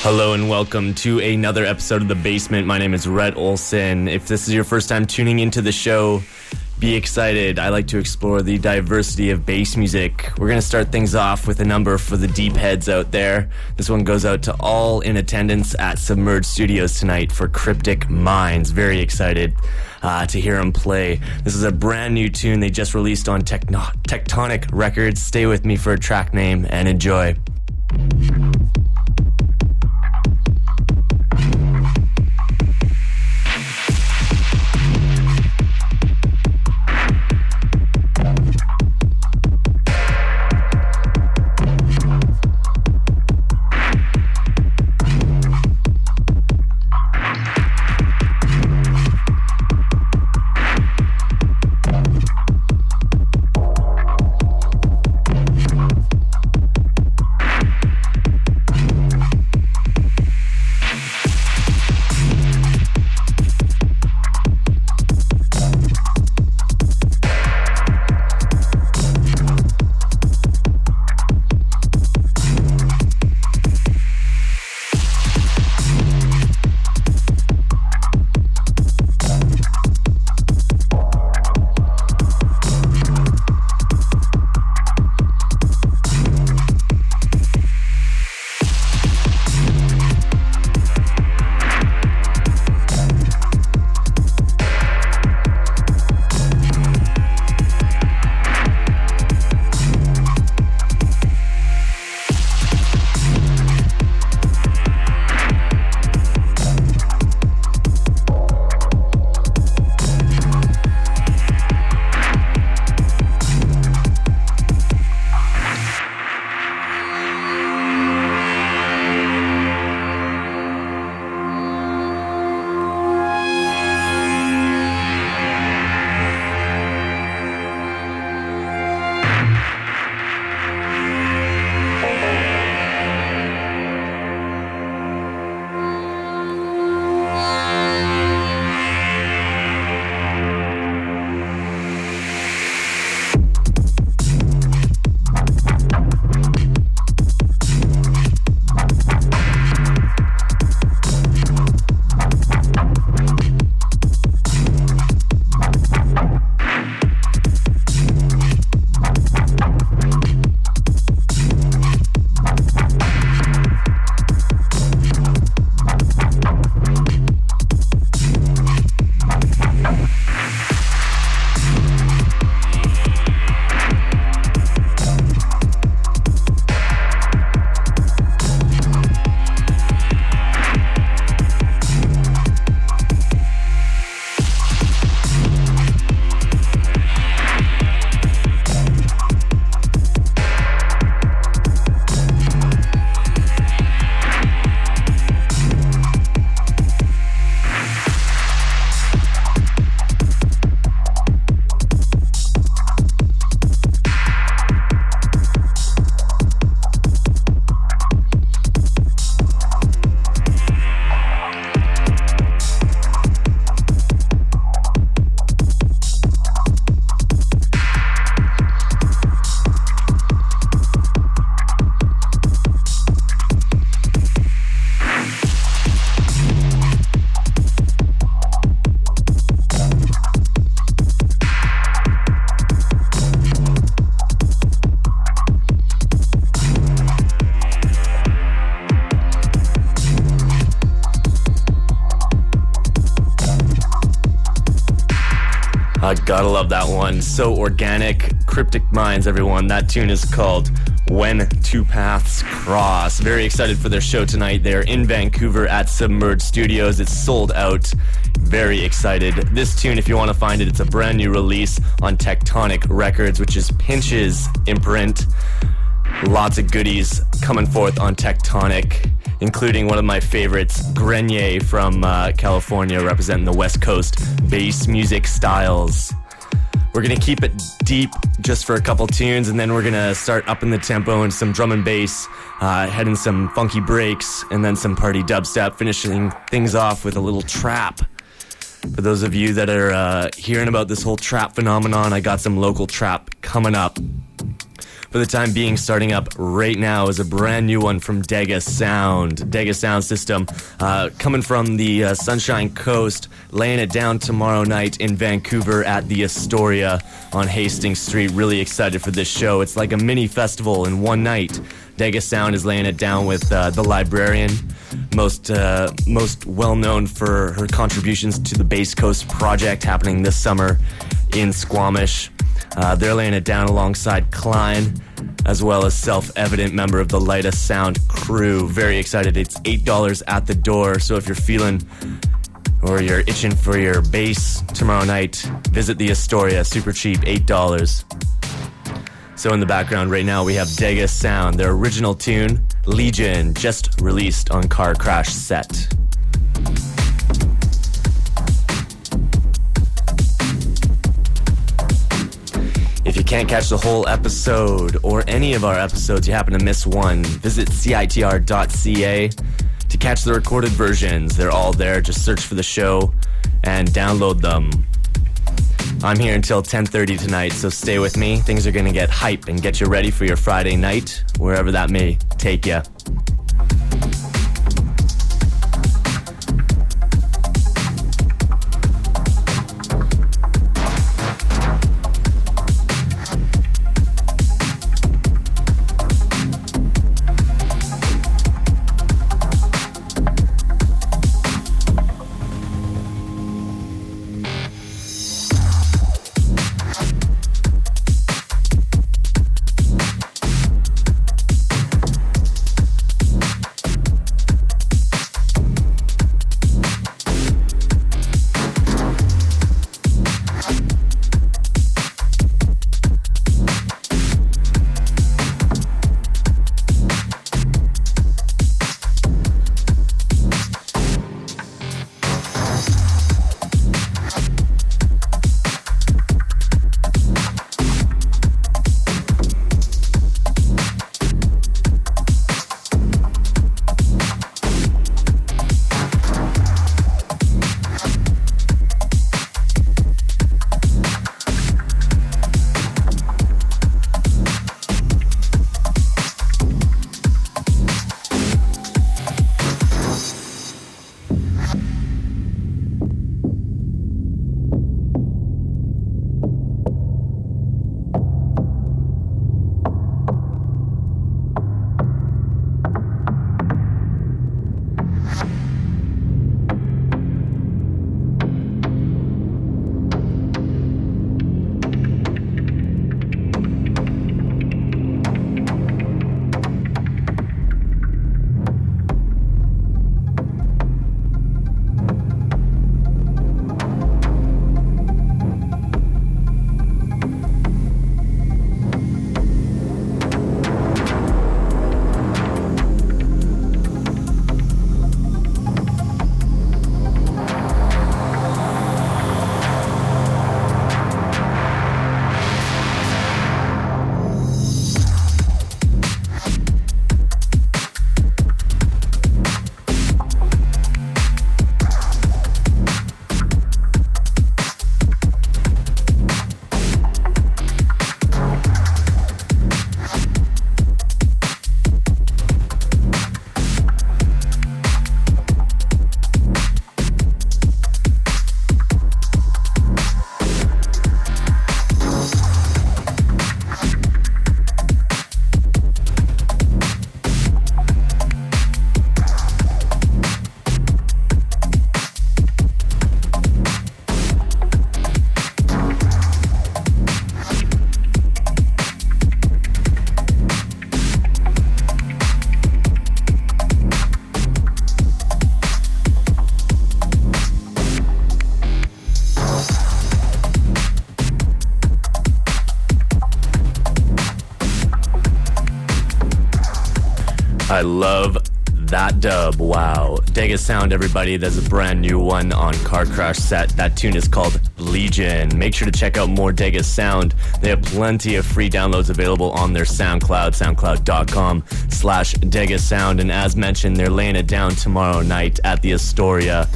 Hello and welcome to another episode of The Basement. My name is Rhett Olson. If this is your first time tuning into the show, be excited. I like to explore the diversity of bass music. We're going to start things off with a number for the deep heads out there. This one goes out to all in attendance at Submerged Studios tonight for Cryptic Minds. Very excited to hear them play. This is a brand new tune they just released on Tectonic Records. Stay with me for a track name and enjoy. Gotta love that one. So organic. Cryptic Minds, everyone. That tune is called When Two Paths Cross. Very excited for their show tonight. They're in Vancouver at Submerged Studios. It's sold out. Very excited. This tune, if you want to find it, it's a brand new release on Tectonic Records, which is Pinch's imprint. Lots of goodies coming forth on Tectonic, including one of my favorites, Grenier from California, representing the West Coast bass music styles. We're going to keep it deep just for a couple tunes, and then we're going to start upping the tempo and some drum and bass, heading some funky breaks, and then some party dubstep, finishing things off with a little trap. For those of you that are hearing about this whole trap phenomenon, I got some local trap coming up. For the time being, starting up right now is a brand new one from Dega Sound. Dega Sound System, coming from the Sunshine Coast, laying it down tomorrow night in Vancouver at the Astoria on Hastings Street. Really excited for this show. It's like a mini festival in one night. Dega Sound is laying it down with The Librarian, most well known for her contributions to the Bass Coast Project happening this summer in Squamish. They're laying it down alongside Klein, as well as Self-Evident, member of the Lyta Sound crew. Very excited. It's $8 at the door, so if you're feeling or you're itching for your bass tomorrow night, visit the Astoria. Super cheap, $8. So in the background right now, we have Dega Sound, their original tune, Legion, just released on Car Crash Set. If you can't catch the whole episode or any of our episodes, you happen to miss one, visit CITR.ca to catch the recorded versions. They're all there. Just search for the show and download them. I'm here until 10:30 tonight, so stay with me. Things are going to get hype and get you ready for your Friday night, wherever that may take you. I love that dub. Wow. Dega Sound, everybody. There's a brand new one on Car Crash Set. That tune is called Legion. Make sure to check out more Dega Sound. They have plenty of free downloads available on their SoundCloud, soundcloud.com/Dega Sound. And as mentioned, they're laying it down tomorrow night at the Astoria,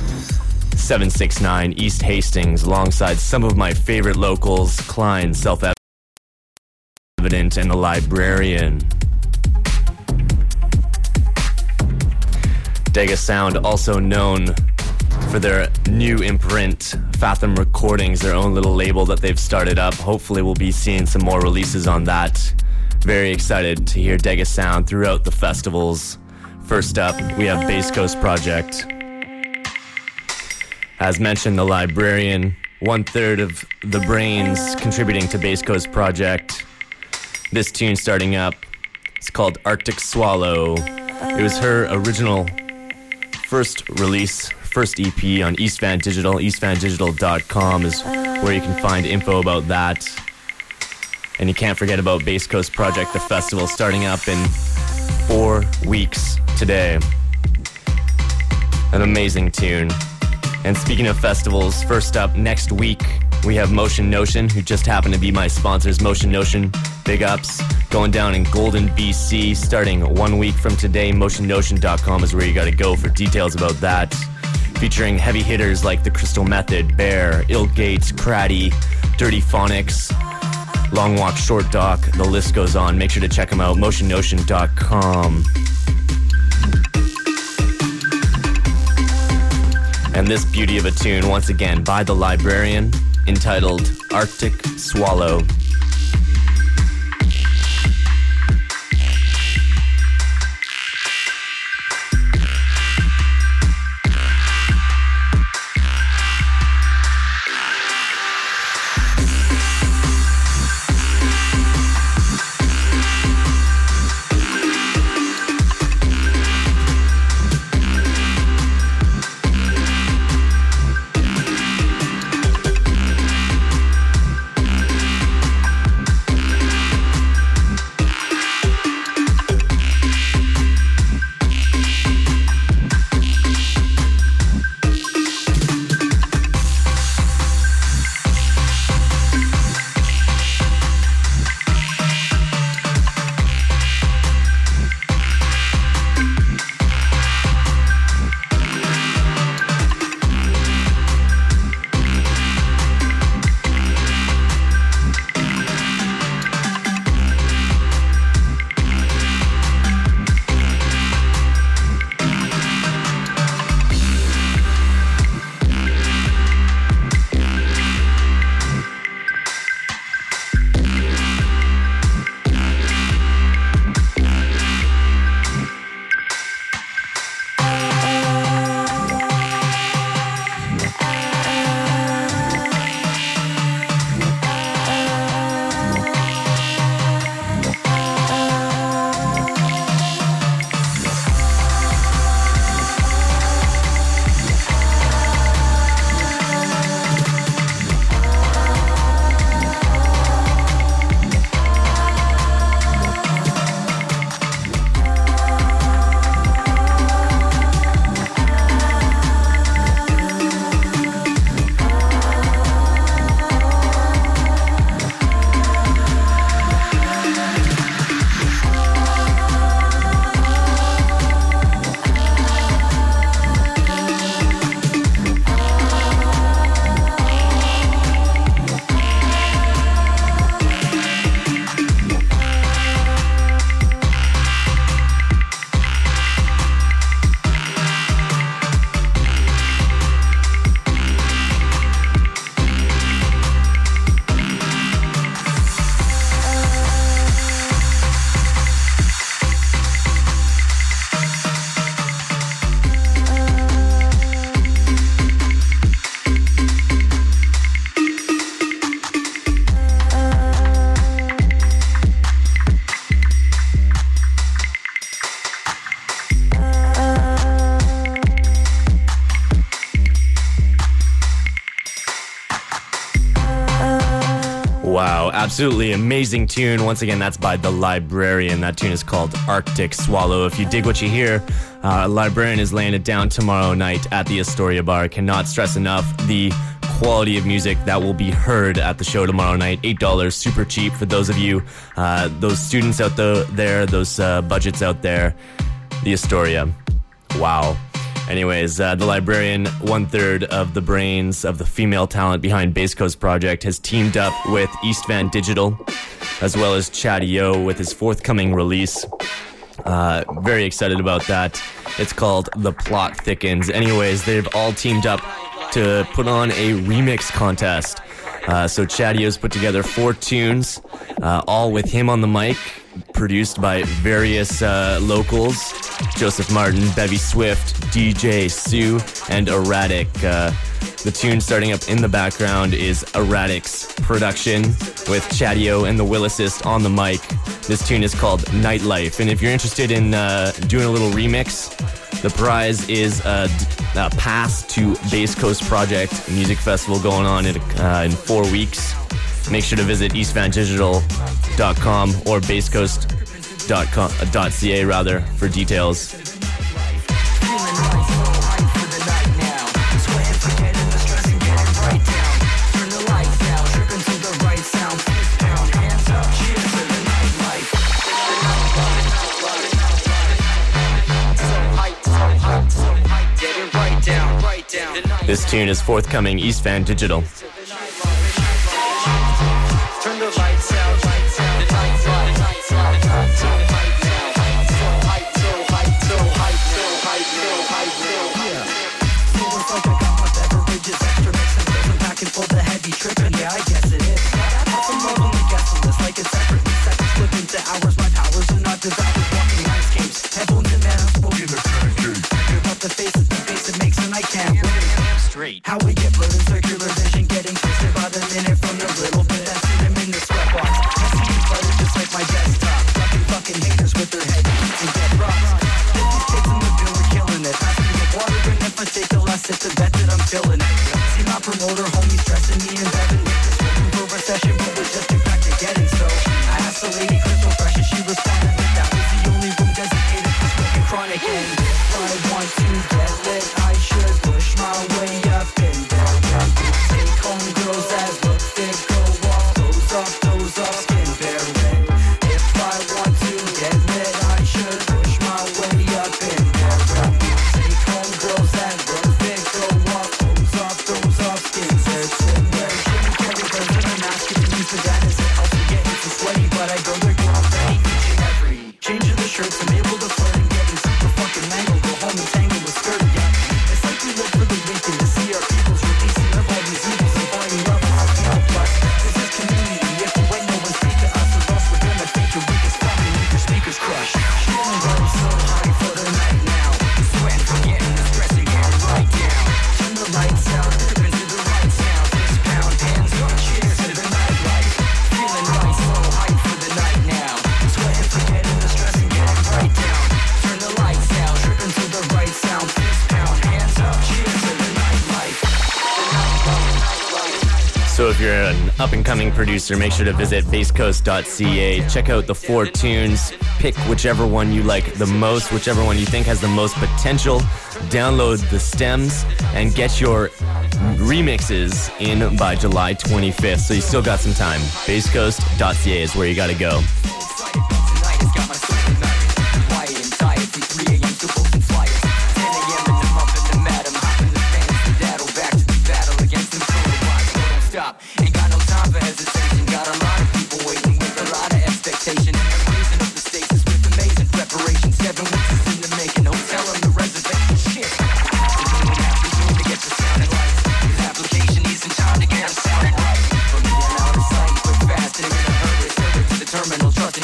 769 East Hastings, alongside some of my favorite locals, Klein, Self-Evident, Evident and The Librarian. Dega Sound, also known for their new imprint, Fathom Recordings, their own little label that they've started up. Hopefully we'll be seeing some more releases on that. Very excited to hear Dega Sound throughout the festivals. First up, we have Bass Coast Project. As mentioned, The Librarian, 1/3 of the brains contributing to Bass Coast Project. This tune starting up, it's called Arctic Swallow. It was her original first release, first EP on East Van Digital. EastVanDigital.com is where you can find info about that. And you can't forget about Bass Coast Project, the festival, starting up in 4 weeks today. An amazing tune. And speaking of festivals, first up next week, we have Motion Notion, who just happened to be my sponsors. Motion Notion, big ups, going down in Golden, BC, starting 1 week from today. MotionNotion.com is where you gotta go for details about that. Featuring heavy hitters like The Crystal Method, Bear, Illgate, Craddy, Dirty Phonics, Long Walk, Short Dock, the list goes on. Make sure to check them out, MotionNotion.com. And this beauty of a tune, once again, by The Librarian, entitled Arctic Swallow. Wow, absolutely amazing tune. Once again, that's by The Librarian. That tune is called Arctic Swallow. If you dig what you hear, Librarian is laying it down tomorrow night at the Astoria Bar. Cannot stress enough the quality of music that will be heard at the show tomorrow night. $8, super cheap for those of you, those students out there, those budgets out there. The Astoria. Wow. Anyways, the librarian, 1/3 of the brains of the female talent behind Bass Coast Project, has teamed up with East Van Digital, as well as Chatty O with his forthcoming release. Very excited about that. It's called The Plot Thickens. Anyways, they've all teamed up to put on a remix contest. So Chatty O's put together 4 tunes, all with him on the mic, produced by various locals: Joseph Martin, Bevy Swift, DJ Sue, and Erratic. The tune starting up in the background is Erratic's production, with Chatty O and the Will Assist on the mic. This tune is called Nightlife, and if you're interested in doing a little remix, the prize is a pass to Bass Coast Project Music Festival going on in 4 weeks. Make sure to visit eastvandigital.com or basscoast.ca rather for details. This tune is forthcoming, East Van Digital. Turn the lights out, lights out, lights out, lights out, lights out, so hype now, so hype, so hype, so hype, so hype, so hype, so hype. Feels like I got my beverages extra mix and pills and packing for the heavy tripping. Yeah, I guess it is. Put some love on the guest list like it's separately. Seconds slip into hours, my powers are not devours. Walking nice games, headphones in man, I'm smoking the pancake. Think about the faces, the face it makes, and I can't wait. How we get blurred in circular vision, getting twisted by the minute from the little bit that's in him in the sweatbox. I see you cluttered just like my desktop. Fucking haters with their head and get rocks. Get these kids in the bill, we're killing it. Pass me the water, and if I take the last sip, to bet that I'm feeling it. See my promoter, homie, stressing me and Devin. Just looking for recession, but we're just too back to getting. So I asked the lady, Crystal Fresh, and she responded that that was the only room designated for smoking chronic. And if I want to get lit, I should push my way up in there. Take home girls that look thick, go off, those off, skin bare red. If I want to get lit, I should push my way up in there. Take home girls that look thick, go off, those off, skin bare red. Jimmy Carrey wears a mask, it means the dad is it helps me get too sweaty, but I go there, go on ready each and every. Changing the shirts, I'm able to flirt and getting super fucking mangled. Go home and tangle with skirt, yeah. It's like we live for the weekend to see our people's releasing of all these evils and finding love in our people. Plus, this is community. If the way no one speak to us or else we're gonna fake your weakest fucking make your speakers crush. Feeling right so high for the night now. Sweat, forgetting the stress and getting right down. Turn the lights out, tripping to the right sound. Fist pound, hands up, cheers to the nightlife. Feeling right so high for the night now. Sweating, forgetting the stress and getting right down. Turn the lights out, tripping to the right sound. Fist pound, hands up, cheers to the nightlife. So if you're an up-and-coming producer, make sure to visit basscoast.ca. Check out the 4 tunes. Pick whichever one you like the most, whichever one you think has the most potential. Download the stems and get your remixes in by July 25th. So you still got some time. Basscoast.ca is where you gotta go. Ain't got no time for hesitation. Got a lot of people waiting with a lot of expectation. And the reason of the stakes is with amazing preparation. 7 weeks is in the making. Hotel on the reservation. Shit. To get the sounding right. His application needs some time to get him sounding right. From the out of sight, quick, fast, and in a hurry. Service to the terminal. Trust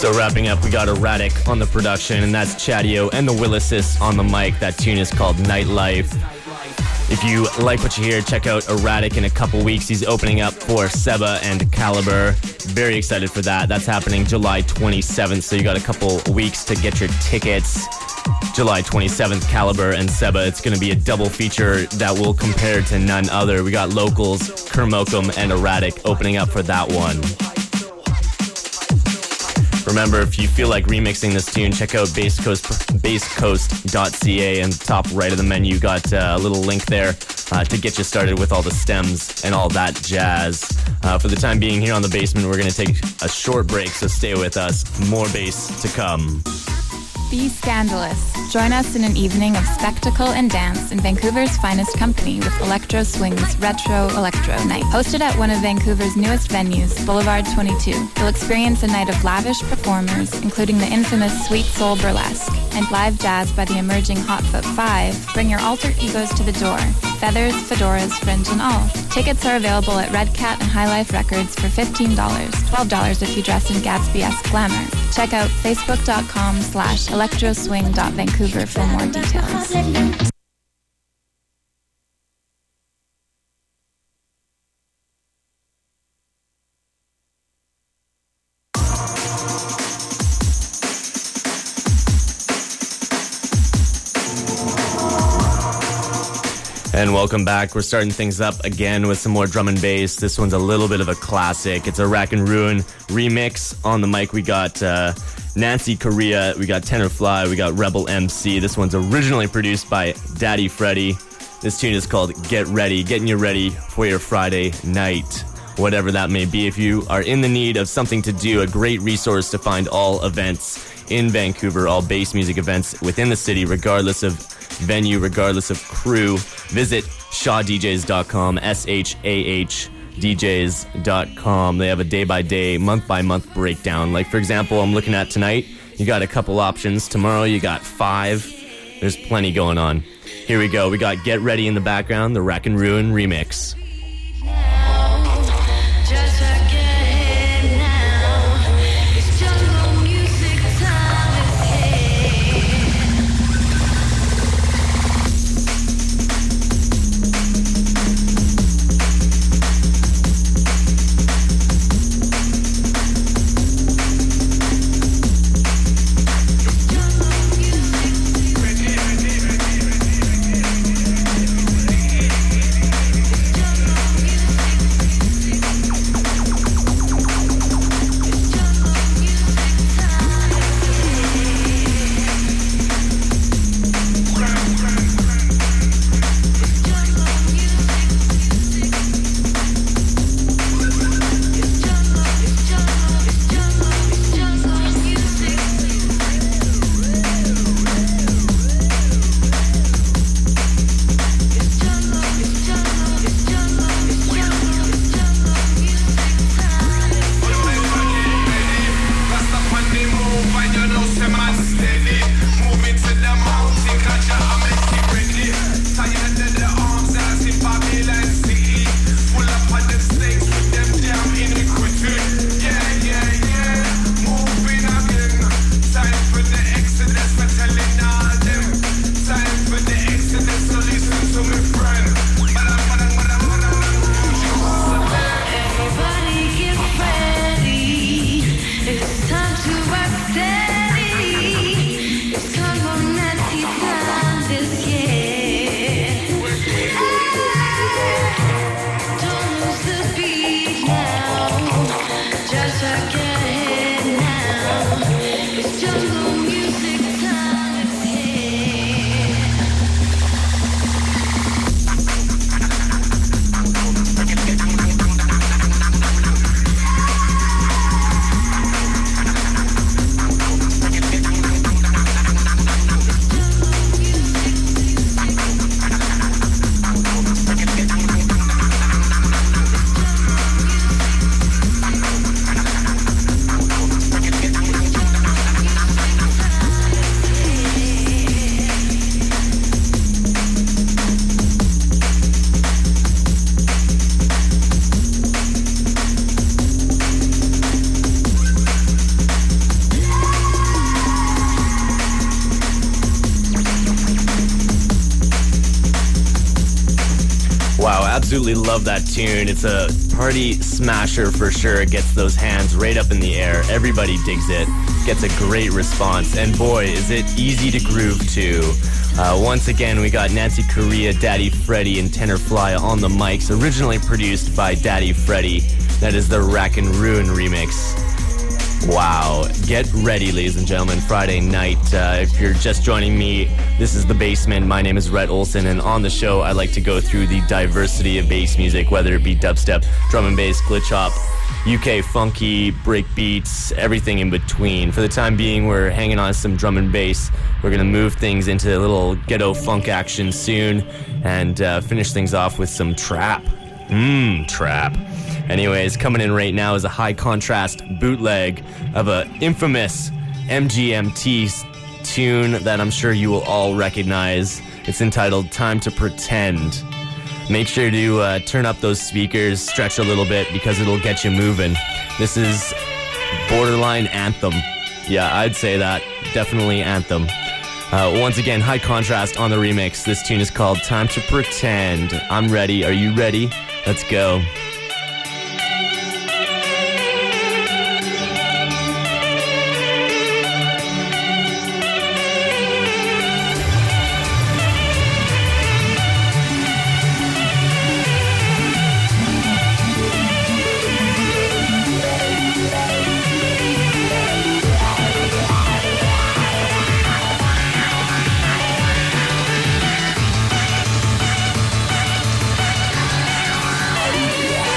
So wrapping up, we got Erratic on the production, and that's Chadio and the Willises on the mic. That tune is called Nightlife. If you like what you hear, check out Erratic in a couple weeks. He's opening up for Seba and Caliber. Very excited for that. That's happening July 27th, so you got a couple weeks to get your tickets. July 27th, Caliber and Seba. It's going to be a double feature that will compare to none other. We got Locals, Kermokum, and Erratic opening up for that one. Remember, if you feel like remixing this tune, check out basscoast.ca, and top right of the menu, got a little link there to get you started with all the stems and all that jazz. For the time being, here on The Basement, we're going to take a short break, so stay with us. More bass to come. Be scandalous. Join us in an evening of spectacle and dance in Vancouver's finest company with Electro Swing's Retro Electro Night. Hosted at one of Vancouver's newest venues, Boulevard 22, you'll experience a night of lavish performers, including the infamous Sweet Soul Burlesque, and live jazz by the emerging Hotfoot 5. Bring your alter egos to the door. Feathers, fedoras, fringe, and all. Tickets are available at Red Cat and High Life Records for $15, $12 if you dress in Gatsby-esque glamour. Check out facebook.com/electroswing.vancouver for more details. And welcome back. We're starting things up again with some more drum and bass. This one's a little bit of a classic. It's a Rack and Ruin remix. On the mic, we got Nancy Correa, we got Tenor Fly, we got Rebel MC. This one's originally produced by Daddy Freddy. This tune is called Get Ready, getting you ready for your Friday night, whatever that may be. If you are in the need of something to do, a great resource to find all events in Vancouver, all bass music events within the city, regardless of venue, regardless of crew, visit shawdjs.com, SHAHDJs.com. They have a day-by-day, month-by-month breakdown. Like, for example, I'm looking at tonight, you got a couple options. Tomorrow, you got 5. There's plenty going on. Here we go. We got Get Ready in the background, the Rack and Ruin remix. absolutely love that tune. It's a party smasher for sure. It gets those hands right up in the air. Everybody digs it. Gets a great response. And boy, is it easy to groove to. Once again, we got Nancy Correa, Daddy Freddy, and Tenor Fly on the mics. Originally produced by Daddy Freddy. That is the Rack and Ruin remix. Wow. Get ready, ladies and gentlemen. Friday night. If you're just joining me, this is The Basement. My name is Rhett Olson, and on the show, I like to go through the diversity of bass music, whether it be dubstep, drum and bass, glitch hop, UK funky, break beats, everything in between. For the time being, we're hanging on some drum and bass. We're going to move things into a little ghetto funk action soon and finish things off with some trap. Trap. Anyways, coming in right now is a high contrast bootleg of a infamous MGMT tune that I'm sure you will all recognize. It's entitled Time to Pretend. Make sure to turn up those speakers, stretch a little bit because it'll get you moving. This is borderline anthem. Yeah, I'd say that. Definitely anthem. Once again, high contrast on the remix. This tune is called Time to Pretend. I'm ready. Are you ready? Let's go. Yeah.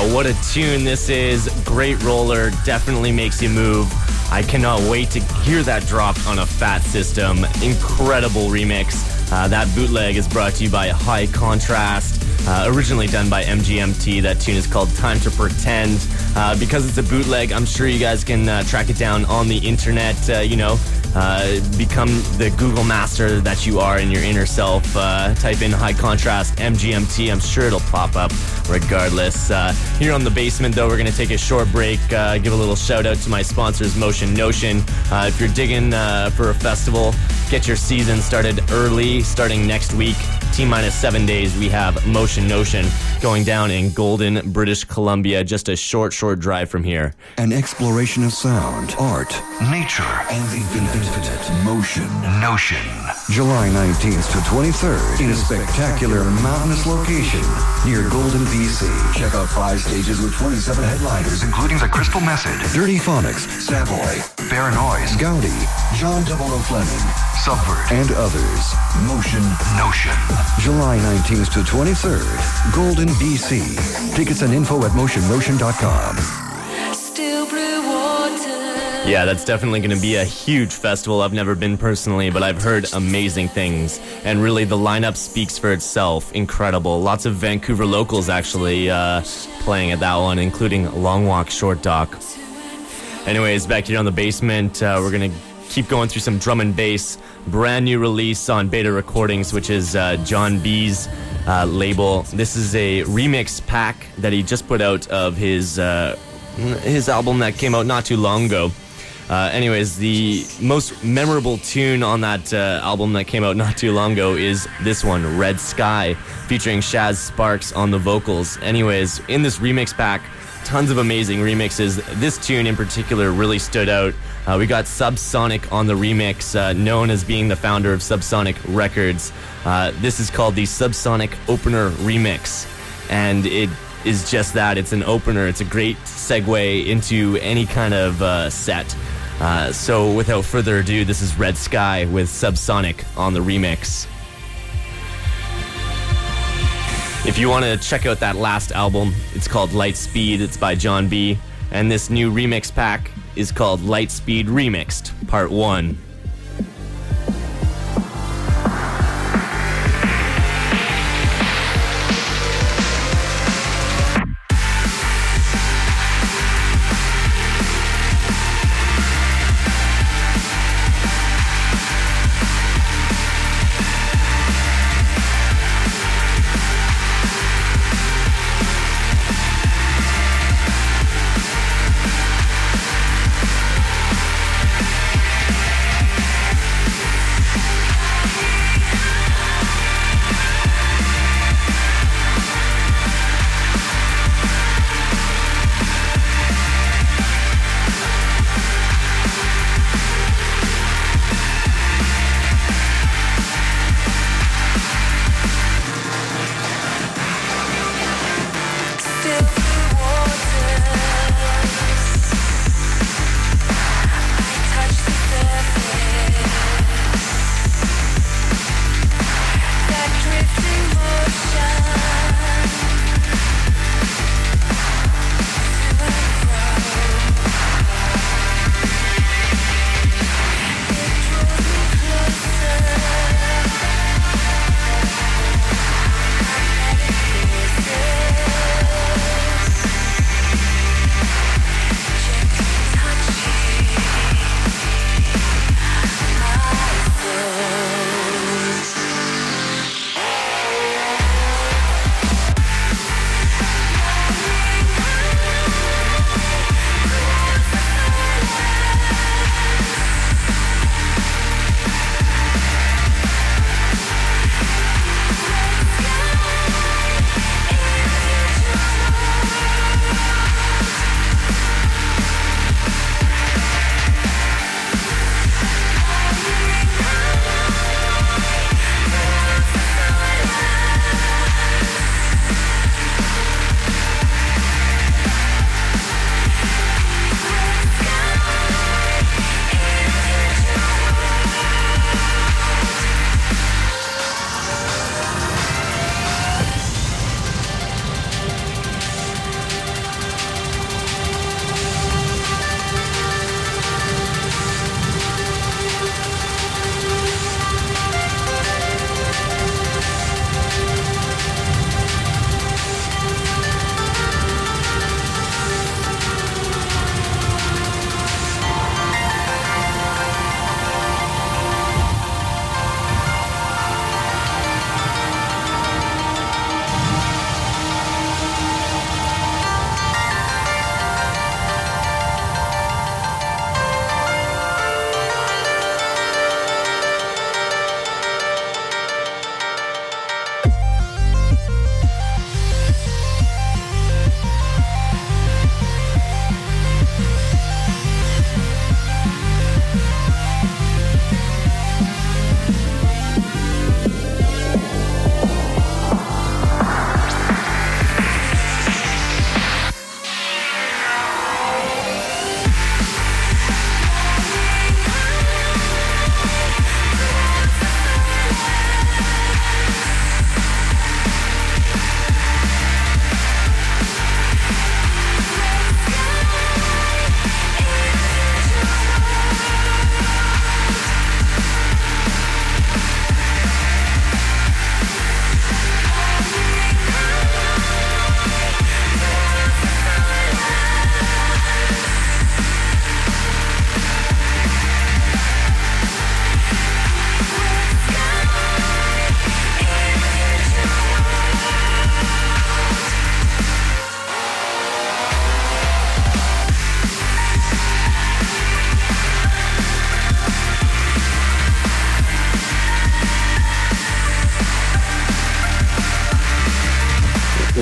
Wow, what a tune this is. Great roller, definitely makes you move. I cannot wait to hear that dropped on a fat system. Incredible remix. That bootleg is brought to you by High Contrast, originally done by MGMT. That tune is called Time to Pretend. Because it's a bootleg, I'm sure you guys can track it down on the internet, become the Google master that you are in your inner self. Type in High Contrast MGMT. I'm sure it'll pop up regardless. Here on The Basement, though, we're going to take a short break, give a little shout out to my sponsors, Motion Notion. If you're digging for a festival, get your season started early, starting next week. T-minus 7 days, we have Motion Notion going down in Golden, British Columbia, just a short drive from here. An exploration of sound, art, nature, and the infinite. Motion Notion. July 19th to 23rd in a spectacular mountainous location near Golden, BC. Check out 5 stages with 27 headliners, including The Crystal Method, Dirty Phonics, Savoy, Baranoise, Gaudi, John Double Fleming, Subvert, and others. Motion Notion. July 19th to 23rd, Golden, BC. Tickets and info at motionnotion.com. Still blue water. Yeah, that's definitely going to be a huge festival. I've never been personally, but I've heard amazing things. And really, the lineup speaks for itself. Incredible. Lots of Vancouver locals actually playing at that one, including Long Walk Short Dock. Anyways, back here on The Basement, we're going to keep going through some drum and bass. Brand new release on Beta Recordings, which is John B's label. This is a remix pack that he just put out of his album that came out not too long ago. Anyways, the most memorable tune on that album that came out not too long ago is this one, Red Sky, featuring Shaz Sparks on the vocals. Anyways, in this remix pack, tons of amazing remixes. This tune in particular really stood out. We got Subsonic on the remix, known as being the founder of Subsonic Records. This is called the Subsonic Opener Remix, and it is just that. It's an opener. It's a great segue into any kind of set. So without further ado, this is Red Sky with Subsonic on the remix. If you want to check out that last album, it's called Lightspeed. It's by John B. And this new remix pack is called Lightspeed Remixed, Part 1.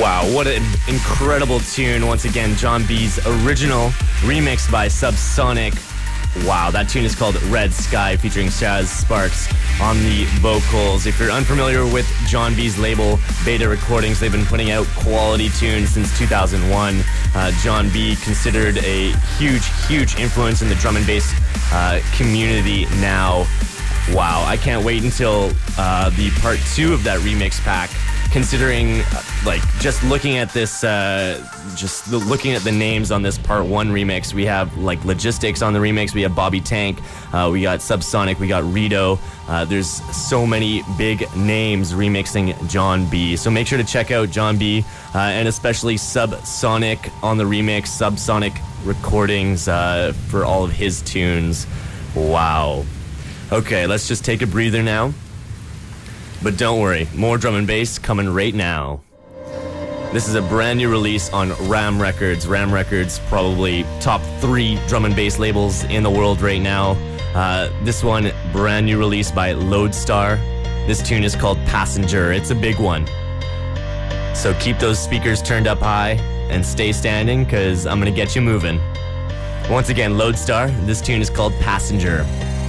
Wow, what an incredible tune. Once again, John B's original, remixed by Subsonic. Wow, that tune is called Red Sky, featuring Chaz Sparks on the vocals. If you're unfamiliar with John B's label, Beta Recordings, they've been putting out quality tunes since 2001. John B considered a huge influence in the drum and bass community now. Wow, I can't wait until the part 2 of that remix pack. Considering, just looking at this, looking at the names on this part 1 remix, we have, Logistics on the remix, we have Bobby Tank, we got Subsonic, we got Rito. There's so many big names remixing John B. So make sure to check out John B, and especially Subsonic on the remix, Subsonic Recordings for all of his tunes. Wow. Okay, let's just take a breather now. But don't worry, more drum and bass coming right now. This is a brand new release on Ram Records. Ram Records, probably top 3 drum and bass labels in the world right now. This one, brand new release by Lodestar. This tune is called Passenger. It's a big one. So keep those speakers turned up high and stay standing, because I'm going to get you moving. Once again, Lodestar. This tune is called Passenger.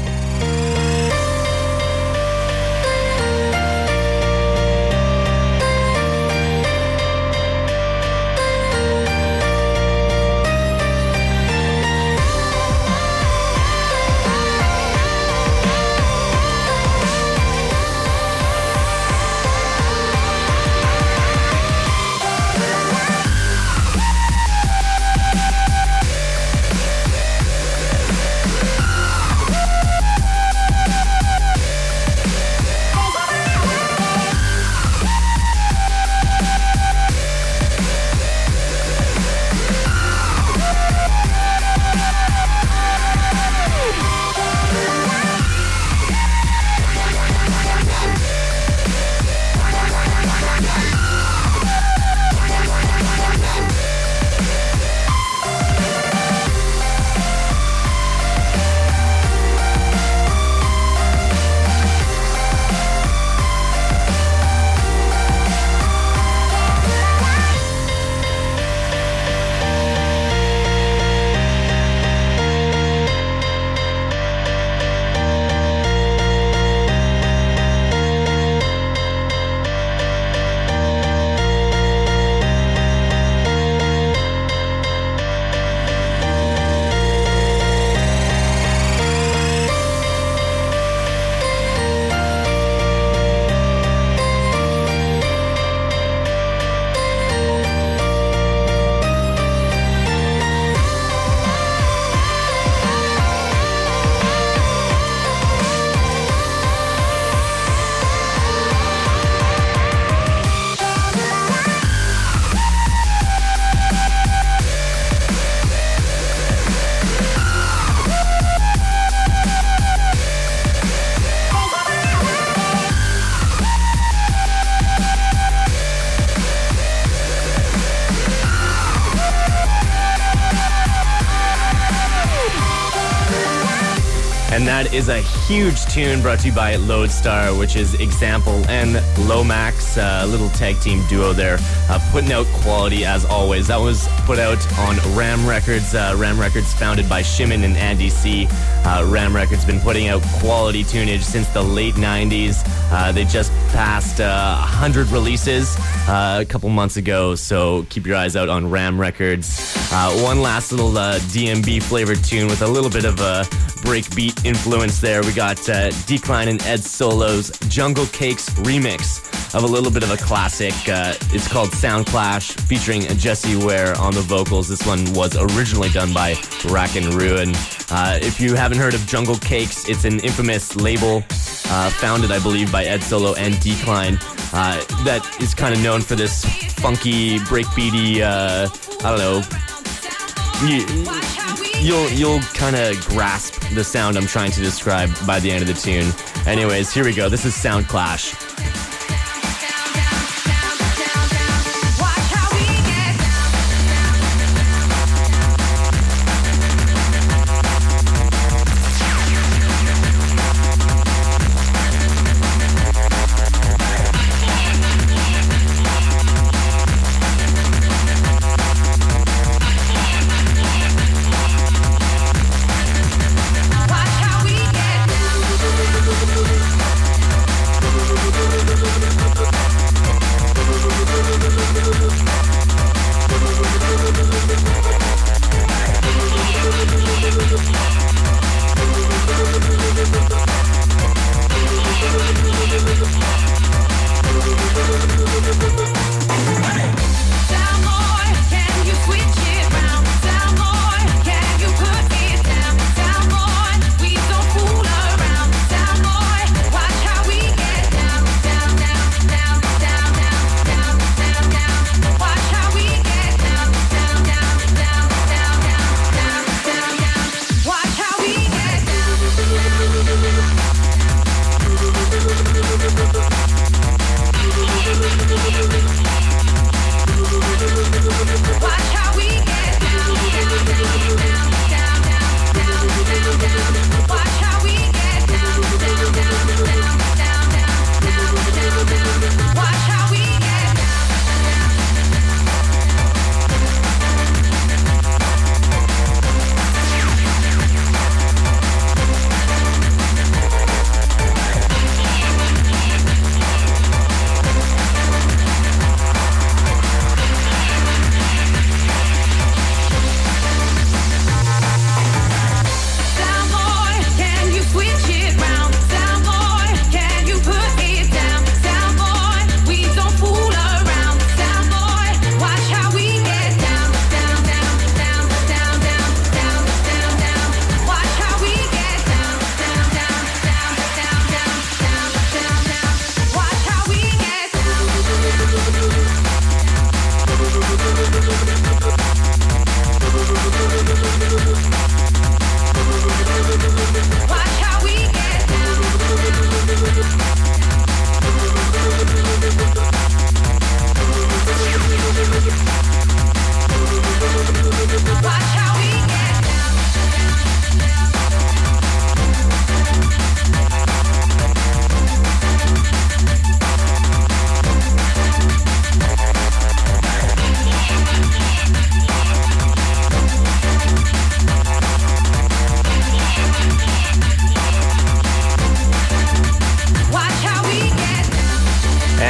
And that is a huge tune brought to you by Lodestar, which is Example and Lomax, a little tag team duo there, putting out quality as always. That was put out on Ram Records. Ram Records founded by Shimon and Andy C. Ram Records been putting out quality tunage since the late 90s. They just passed 100 releases a couple months ago, so keep your eyes out on Ram Records. One last little DMB flavored tune with a little bit of a breakbeat influence there. We got Decline and Ed Solo's Jungle Cakes remix of a little bit of a classic. It's called Sound Clash, featuring Jesse Ware on the vocals. This one was originally done by Rack and Ruin. If you haven't heard of Jungle Cakes, it's an infamous label founded, I believe, by Ed Solo and Decline that is kind of known for this funky, breakbeaty, I don't know, you'll kind of grasp the sound I'm trying to describe by the end of the tune. Anyways, here we go. This is Sound Clash.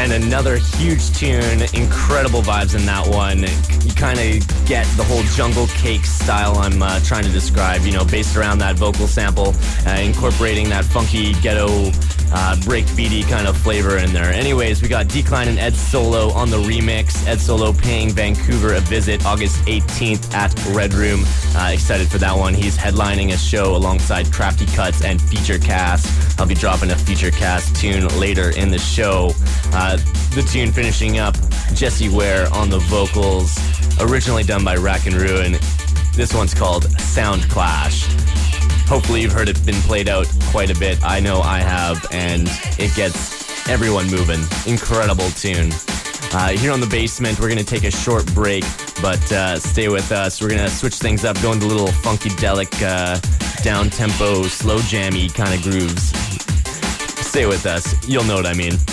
And another huge tune, incredible vibes in that one. You kind of get the whole jungle cake style I'm trying to describe, you know, based around that vocal sample, incorporating that funky ghetto breakbeaty kind of flavor in there. Anyways, we got Decline and Ed Solo on the remix. Ed Solo paying Vancouver a visit August 18th at Red Room. Excited for that one. He's headlining a show alongside Crafty Cuts and Feature Cast. I'll be dropping a Feature Cast tune later in the show. The tune finishing up, Jesse Ware on the vocals, originally done by Rack and Ruin. This one's called Sound Clash. Hopefully you've heard it been played out quite a bit. I know I have, and it gets everyone moving. Incredible tune. Here on The Basement, we're going to take a short break, but stay with us. We're going to switch things up, go into a little funkadelic, down-tempo, slow jammy kind of grooves. Stay with us. You'll know what I mean.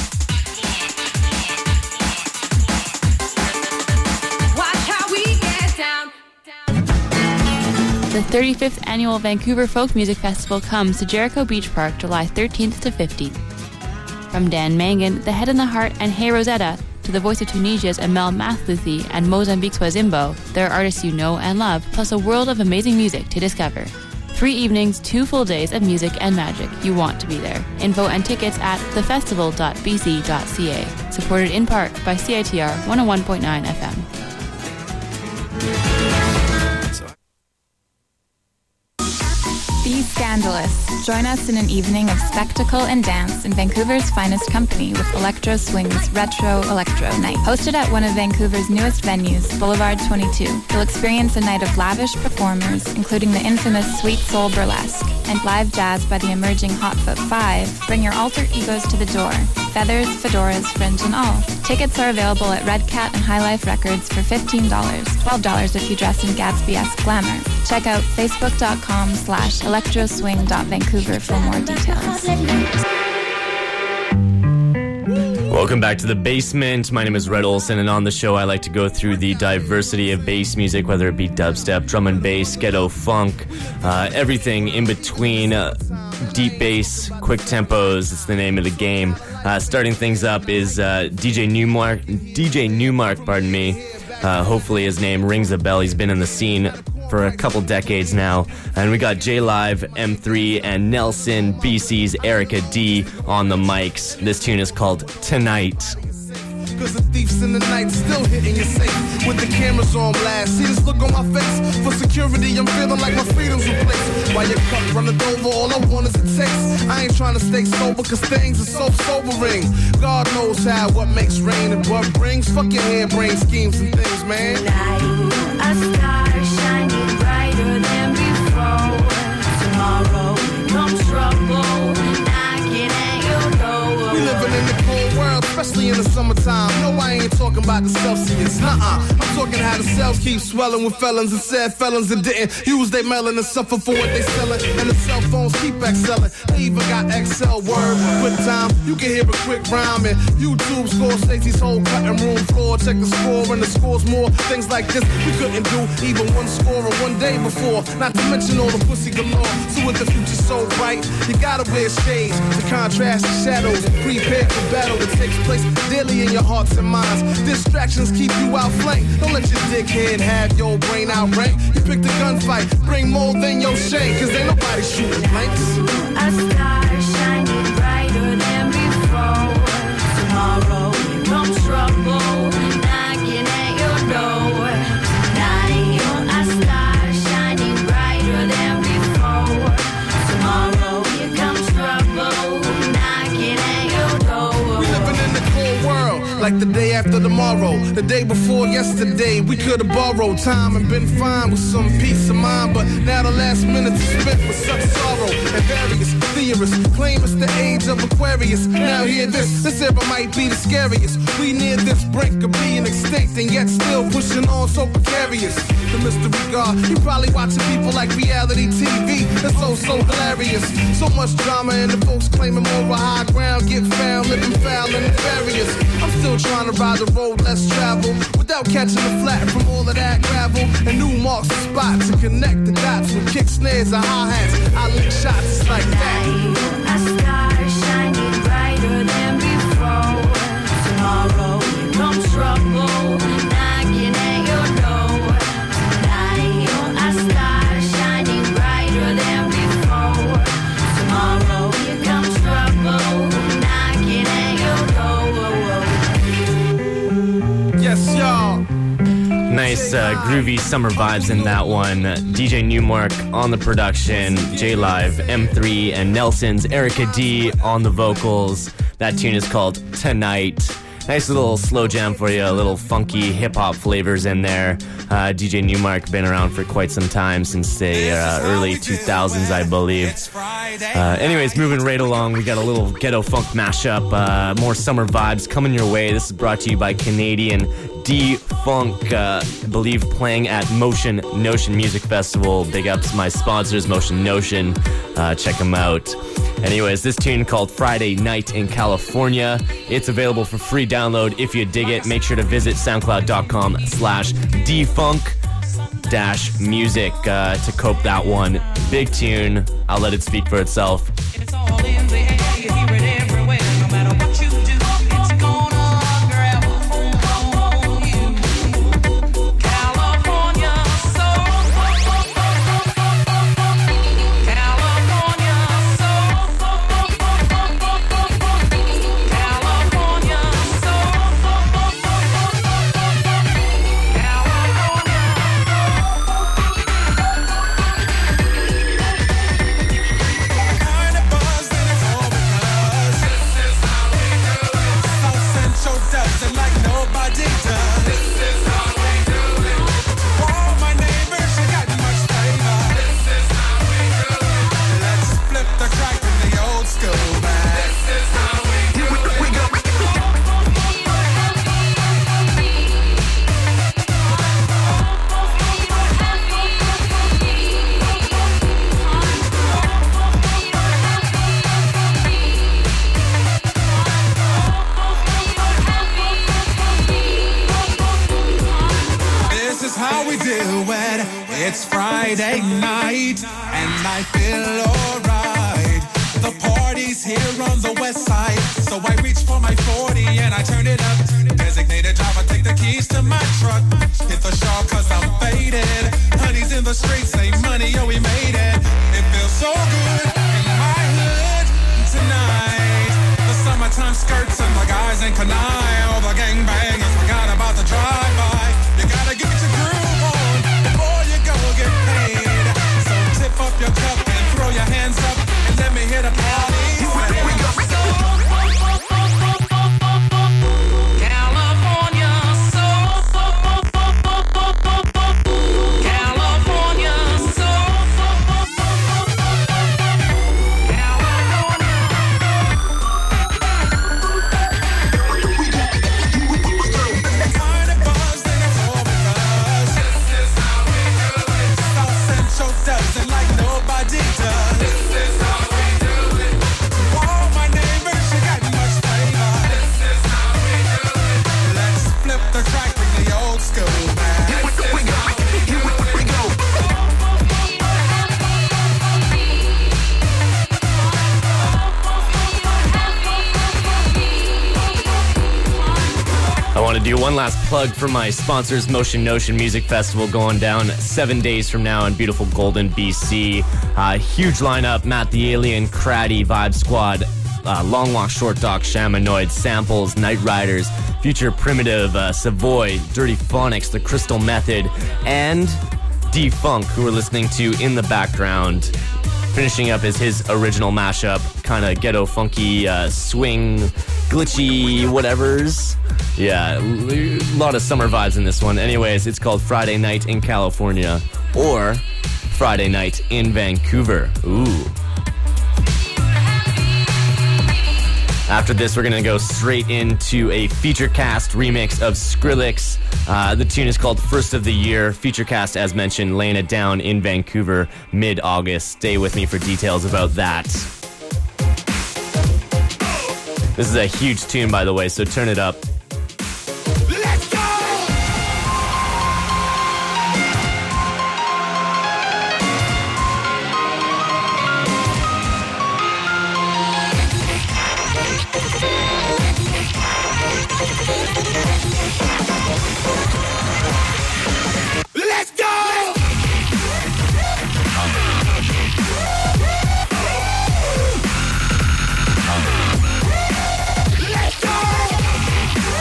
The 35th Annual Vancouver Folk Music Festival comes to Jericho Beach Park July 13th to 15th. From Dan Mangan, The Head and the Heart, and Hey Rosetta, to the voice of Tunisia's Amel Mathlouthi and Mozambique's Wazimbo, there are artists you know and love, plus a world of amazing music to discover. 3 evenings, 2 full days of music and magic. You want to be there. Info and tickets at thefestival.bc.ca. Supported in part by CITR 101.9 FM. Be scandalous. Join us in an evening of spectacle and dance in Vancouver's finest company with Electro Swing's Retro Electro Night. Hosted at one of Vancouver's newest venues, Boulevard 22, you'll experience a night of lavish performers, including the infamous Sweet Soul Burlesque and live jazz by the emerging Hotfoot 5. Bring your alter egos to the door. Feathers, fedoras, fringe, and all. Tickets are available at Red Cat and High Life Records for $15, $12 if you dress in Gatsby-esque glamour. Check out facebook.com/electroswing.vancouver for more details. Welcome back to The Basement. My name is Red Olson, and on the show I like to go through the diversity of bass music, whether it be dubstep, drum and bass, ghetto funk, everything in between, deep bass, quick tempos. It's the name of the game. Starting things up is DJ Newmark, pardon me. Hopefully his name rings a bell. He's been in the scene for a couple decades now. And we got J-Live, M3, and Nelson, BC's Erica D on the mics. This tune is called Tonight. Cause the thieves in the night still hitting your safe with the cameras on blast. See this look on my face? For security, I'm feeling like my freedom's replaced. While your cup running over, all I want is a taste. I ain't trying to stay sober cause things are so sobering. God knows what makes rain and what brings. Fuck your harebrained schemes and things, man. Tonight, a star shining brighter than before. Tomorrow comes trouble knocking at your door. We living in the cold world, especially in the summertime. No, I ain't talking about the Celsius, I'm talking how the cells keep swelling with felons and said felons that didn't use their melon and suffer for what they selling. And the cell phones keep excelling. They even got XL word. Quick time, you can hear a quick rhyme. And YouTube score Stacey's whole cutting room floor. Check the score and the score's more. Things like this we couldn't do even one score in one day before. Not to mention all the pussy galore. So with the future so bright, you gotta wear shades to contrast the shadows. Prepare for battle that takes place daily in your hearts and minds. Distractions keep you outflanked. Don't let your dickhead have your brain outranked. You picked a gunfight, bring more than your shame. Cause ain't nobody shooting blanks. A star shining brighter than before. Tomorrow comes trouble knocking at your door. Tonight, a star shining brighter than before. Tomorrow here comes trouble knocking at your door. We living in the cold world, like the day after tomorrow. The day before yesterday, we could've borrowed time and been fine with some peace of mind. But now the last minute is spent with such sorrow. And various theorists claim it's the age of Aquarius. Now hear this era might be the scariest. We near this brink of being extinct and yet still pushing on so precarious. The mystery God, you probably watching people like reality TV. It's so hilarious. So much drama and the folks claiming more high ground. Get found living foul and nefarious. I'm still trying to ride the road less traveled without catching the flat from all of that gravel. And new marks and spots to connect the dots with kick snares and hi-hats. I lick shots like that. A star shining brighter than before. Nice groovy summer vibes in that one. DJ Newmark on the production, J-Live, M3, and Nelson's Erica D on the vocals. That tune is called Tonight. Nice little slow jam for you, a little funky hip-hop flavors in there. DJ Newmark been around for quite some time, since the early 2000s, I believe. Anyways, moving right along, we got a little ghetto funk mashup, more summer vibes coming your way. This is brought to you by Canadian D-Funk, I believe playing at Motion Notion Music Festival. Big ups to my sponsors, Motion Notion. Check them out. Anyways, this tune called Friday Night in California. It's available for free download. If you dig it, make sure to visit soundcloud.com/dfunk-music to cope that one. Big tune. I'll let it speak for itself. It's all in the air, you hear it everywhere. No matter what you do, it's gonna grab a hold on you. California soul. California soul. California soul. It's Friday night and I feel alright. The party's here on the west side, so I reach for my 40 and I turn it up. Designated driver, take the keys to my truck. Hit the shop cause I'm faded. Honey's in the streets, say money, yo, we made it. It feels so good in my hood tonight. The summertime skirts and the guys in Kanai. All the gangbangers forgot about the drive-by. You gotta get your groove on before you go get paid. So tip up your cup and throw your hands up and let me hear the party. California soul. California soul. I want to do one last plug for my sponsors, Motion Notion Music Festival, going down 7 days from now in beautiful Golden, BC. Huge lineup: Matt the Alien, Craddy, Vibe Squad, Long Walk, Short Dock, Shamanoid, Samples, Night Riders, Future Primitive, Savoy, Dirty Phonics, The Crystal Method, and D-Funk, who we're listening to in the background. Finishing up is his original mashup, kind of ghetto funky, swing, glitchy whatevers. Yeah, a lot of summer vibes in this one. Anyways, it's called Friday Night in California, or Friday Night in Vancouver. Ooh. After this, we're going to go straight into a Featurecast remix of Skrillex. The tune is called First of the Year. Featurecast, as mentioned, laying it down in Vancouver mid-August. Stay with me for details about that. This is a huge tune, by the way, so turn it up. Let's go! Let's go! Let's go!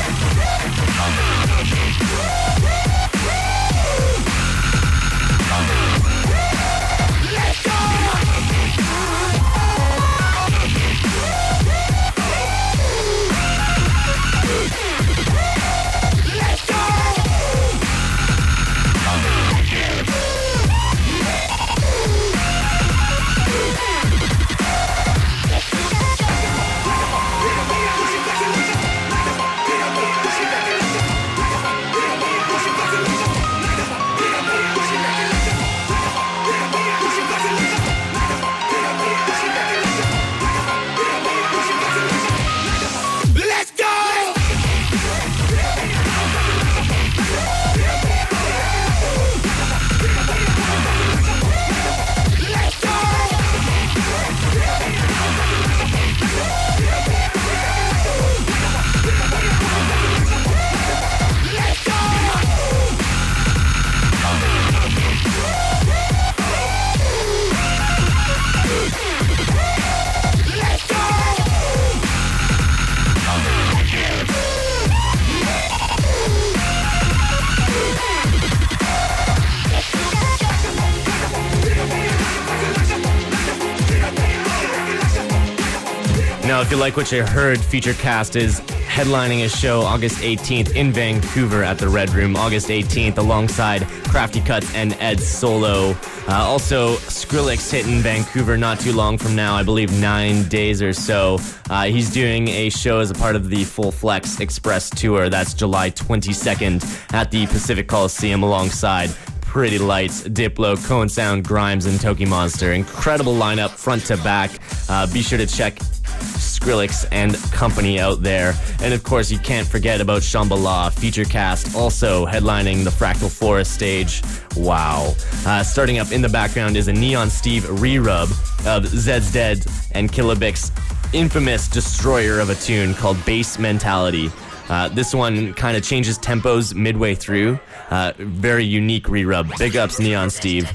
Now, if you like what you heard, Futurecast is headlining a show August 18th in Vancouver at the Red Room, August 18th, alongside Crafty Cuts and Ed Solo. Also, Skrillex hitting Vancouver not too long from now, I believe 9 days or so. He's doing a show as a part of the Full Flex Express Tour. That's July 22nd at the Pacific Coliseum alongside Pretty Lights, Diplo, Cone Sound, Grimes, and Toki Monster. Incredible lineup front to back. Be sure to check Skrillex and company out there. And of course, you can't forget about Shambhala, Futurecast, also headlining the Fractal Forest stage. Wow. Starting up in the background is a Neon Steve re-rub of Zed's Dead and Kilobic's infamous destroyer of a tune called Bass Mentality. This one kind of changes tempos midway through. Very unique re-rub. Big ups, Neon Steve.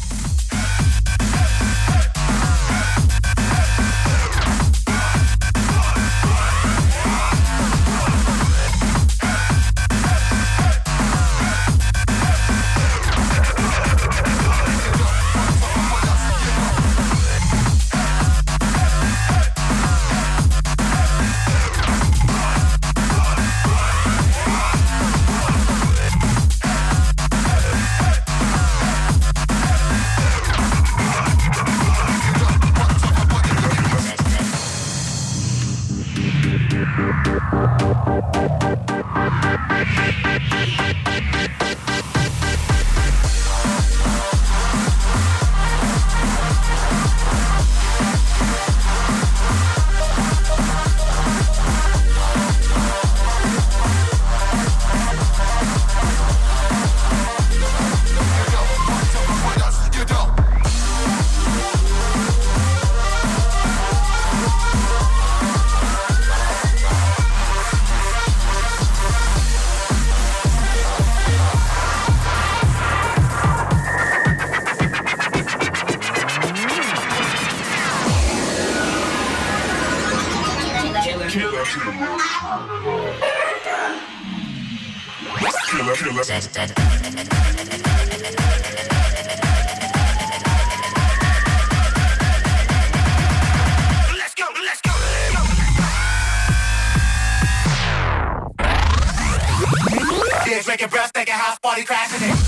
Making breath, making house party crashing it.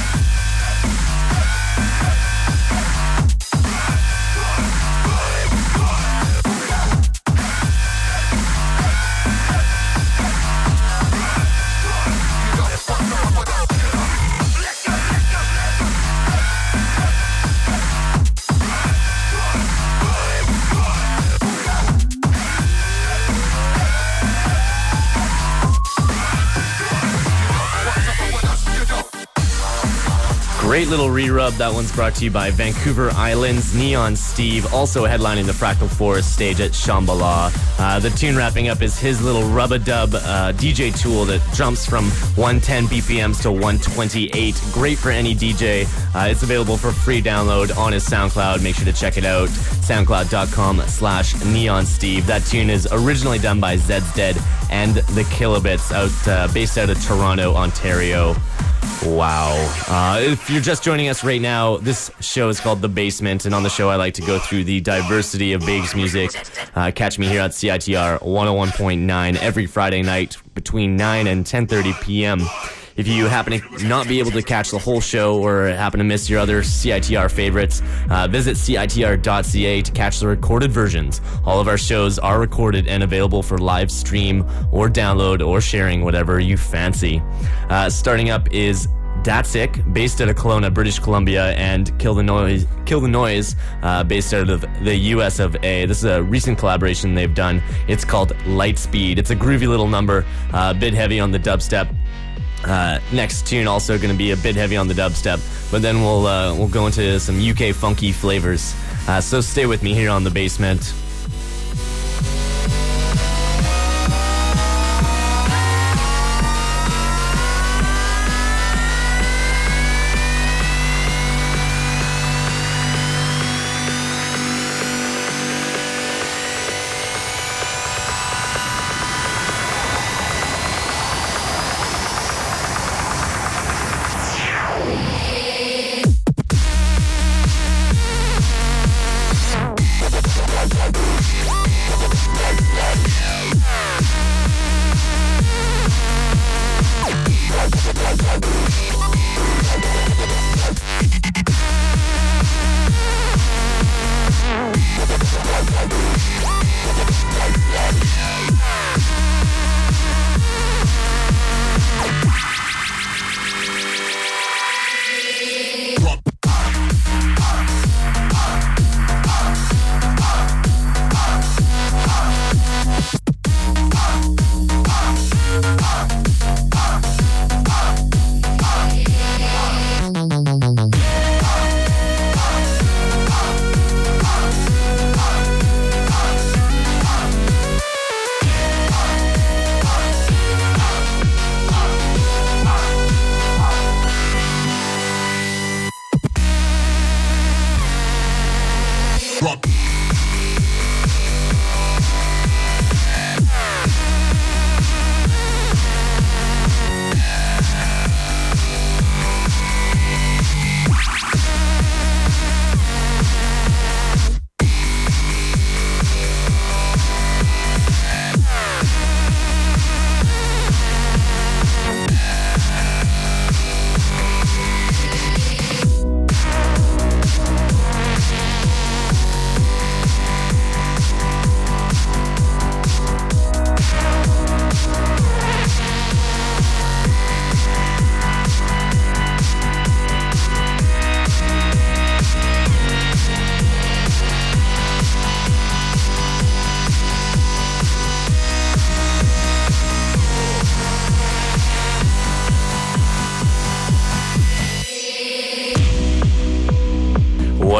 Great little re-rub. That one's brought to you by Vancouver Island's Neon Steve, also headlining the Fractal Forest stage at Shambhala. The tune wrapping up is his little rub-a-dub DJ tool that jumps from 110 BPMs to 128. Great for any DJ. It's available for free download on his SoundCloud. Make sure to check it out. SoundCloud.com/NeonSteve. That tune is originally done by Zed's Dead and the Kilobits, based out of Toronto, Ontario. Wow. If you're just joining us right now, this show is called The Basement, and on the show I like to go through the diversity of Vegas music. Catch me here at CITR 101.9 every Friday night between 9 and 10:30 p.m. If you happen to not be able to catch the whole show or happen to miss your other CITR favorites, visit CITR.ca to catch the recorded versions. All of our shows are recorded and available for live stream or download or sharing, whatever you fancy. Starting up is Datsik, based out of Kelowna, British Columbia, and Kill the Noise, based out of the US of A. This is a recent collaboration they've done. It's called Lightspeed. It's a groovy little number, a bit heavy on the dubstep. Next tune also going to be a bit heavy on the dubstep, but then we'll go into some UK funky flavors. So stay with me here on The Basement.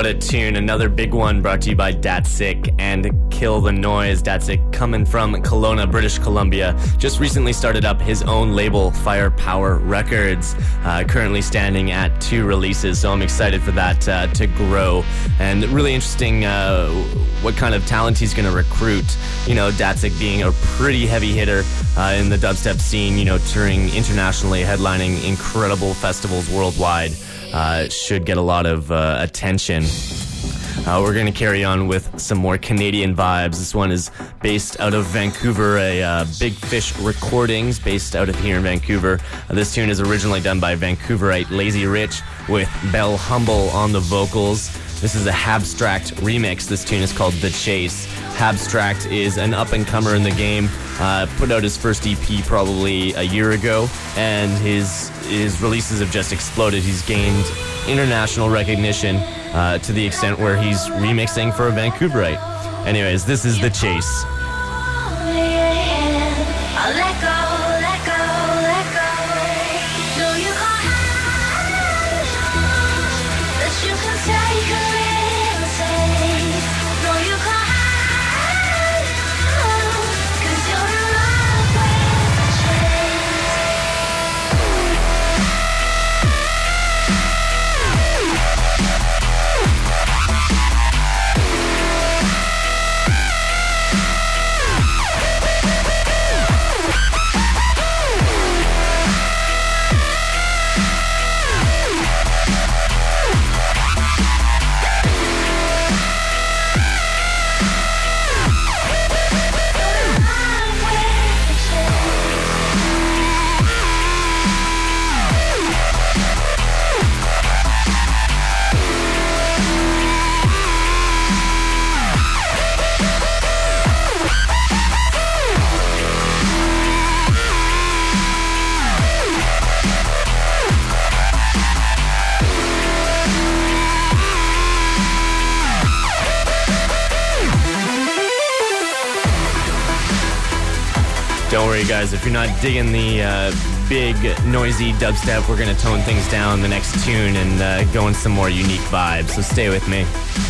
What a tune. Another big one brought to you by Datsik and Kill the Noise. Datsik coming from Kelowna, British Columbia. Just recently started up his own label, Firepower Records. Currently standing at 2 releases, so I'm excited for that to grow. And really interesting what kind of talent he's going to recruit. You know, Datsik being a pretty heavy hitter in the dubstep scene, you know, touring internationally, headlining incredible festivals worldwide. Should get a lot of attention. We're going to carry on with some more Canadian vibes. This one is based out of Vancouver, a Big Fish Recordings based out of here in Vancouver. This tune is originally done by Vancouverite Lazy Rich with Belle Humble on the vocals. This is a Habstract remix. This tune is called The Chase. Habstract is an up-and-comer in the game. Put out his first EP probably a year ago, and his releases have just exploded. He's gained international recognition to the extent where he's remixing for a Vancouverite. Anyways, this is The Chase. Don't worry, guys, if you're not digging the big, noisy dubstep, we're going to tone things down the next tune and go in some more unique vibes, so stay with me.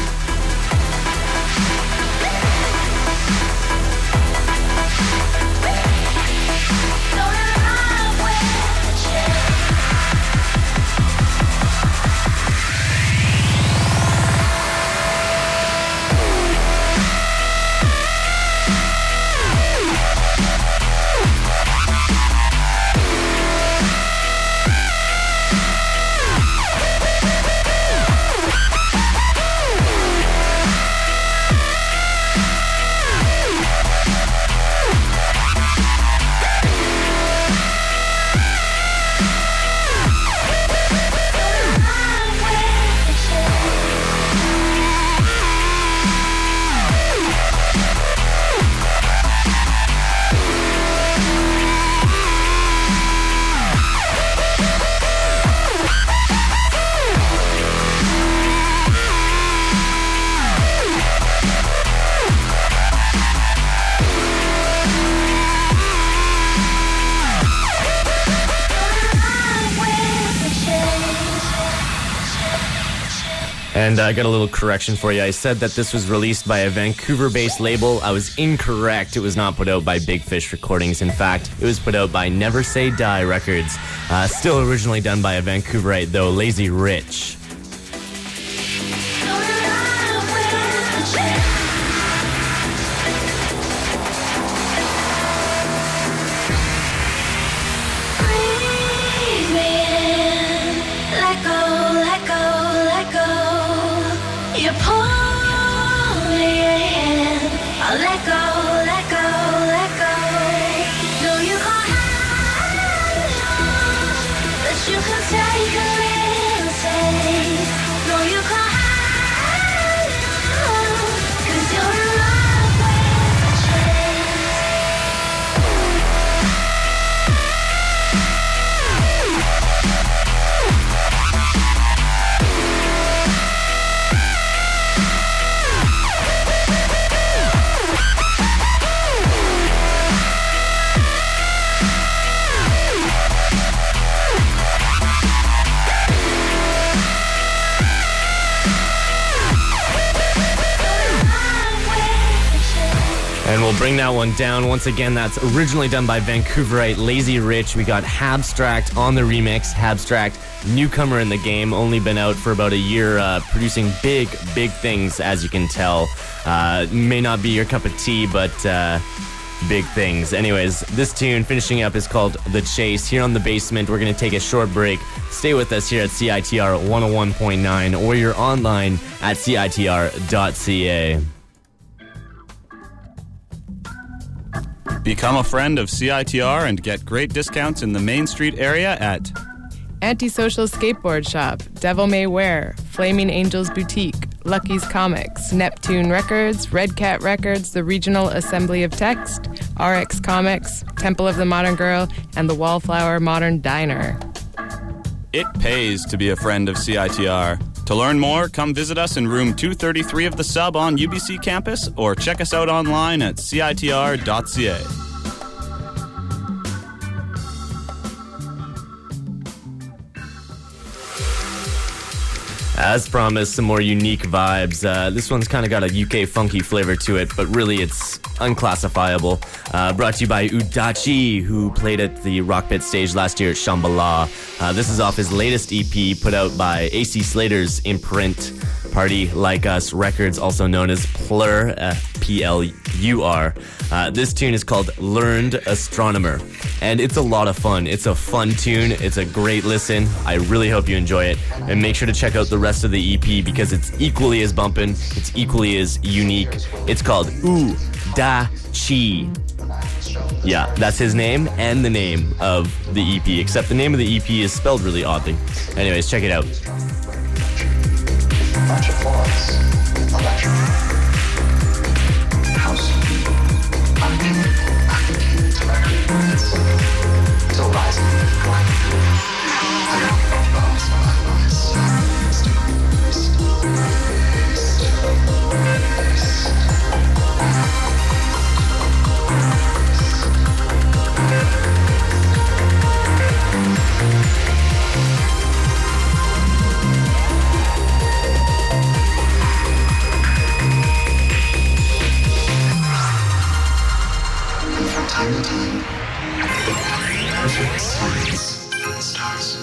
And I got a little correction for you. I said that this was released by a Vancouver-based label. I was incorrect. It was not put out by Big Fish Recordings. In fact, it was put out by Never Say Die Records. Still originally done by a Vancouverite, though, Lazy Rich. You pull me in, I'll let go, let go, let go. No, you can't hide, but you can take a little, say. And we'll bring that one down. Once again, that's originally done by Vancouverite Lazy Rich. We got Habstract on the remix. Habstract, newcomer in the game, only been out for about a year, producing big things, as you can tell. May not be your cup of tea, but big things. Anyways, this tune finishing up is called The Chase. Here on The Basement, we're going to take a short break. Stay with us here at CITR 101.9, or you're online at CITR.ca. Become a friend of CITR and get great discounts in the Main Street area at Antisocial Skateboard Shop, Devil May Wear, Flaming Angels Boutique, Lucky's Comics, Neptune Records, Red Cat Records, the Regional Assembly of Text, RX Comics, Temple of the Modern Girl, and the Wallflower Modern Diner. It pays to be a friend of CITR. To learn more, come visit us in room 233 of the Sub on UBC campus or check us out online at CITR.ca. As promised, some more unique vibes. This one's kind of got a UK funky flavor to it, but really it's unclassifiable. Brought to you by Udachi, who played at the Rockpit stage last year at Shambhala. This is off his latest EP put out by AC Slater's imprint, Party Like Us Records, also known as Plur, Plur. This tune is called Learned Astronomer, and it's a lot of fun. It's a fun tune. It's a great listen. I really hope you enjoy it, and make sure to check out the rest of the EP because it's equally as bumpin'. It's equally as unique. It's called Udachi. Yeah, that's his name and the name of the EP, except the name of the EP is spelled really oddly. Anyways, check it out. Bunch of forms, electric, house, till rising, time to time, perfect science and the stars.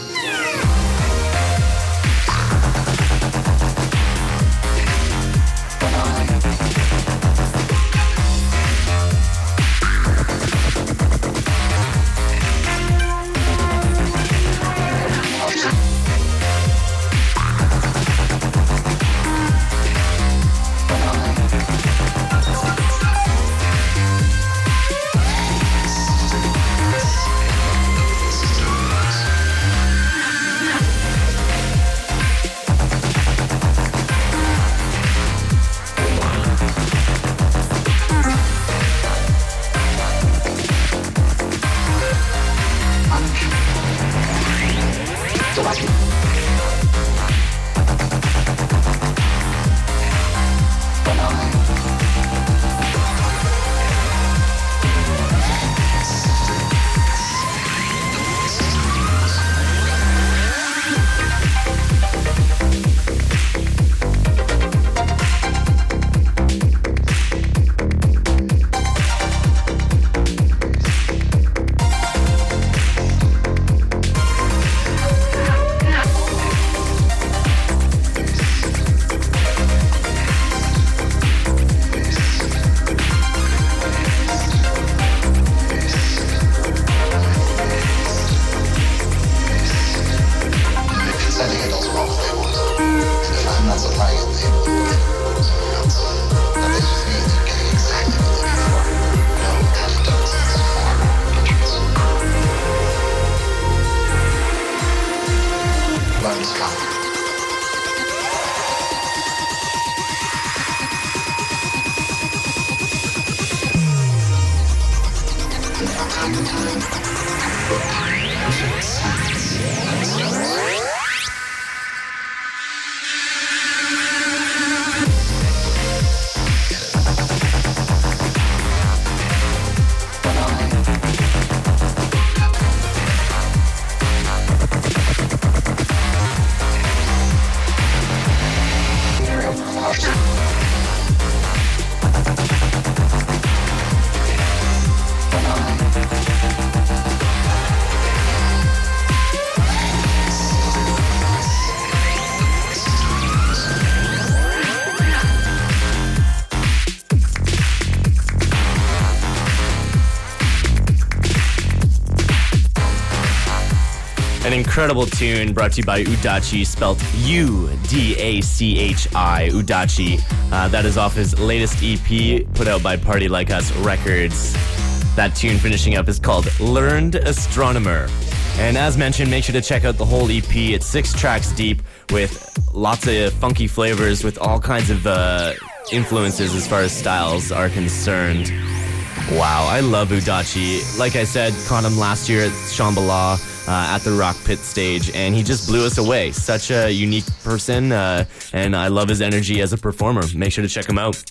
An incredible tune brought to you by Udachi, spelled U-D-A-C-H-I, Udachi. That is off his latest EP, put out by Party Like Us Records. That tune finishing up is called Learned Astronomer. And as mentioned, make sure to check out the whole EP. It's 6 tracks deep with lots of funky flavors with all kinds of influences as far as styles are concerned. Wow, I love Udachi. Like I said, caught him last year at Shambhala at the Rock Pit stage, and he just blew us away. Such a unique person, and I love his energy as a performer. Make sure to check him out.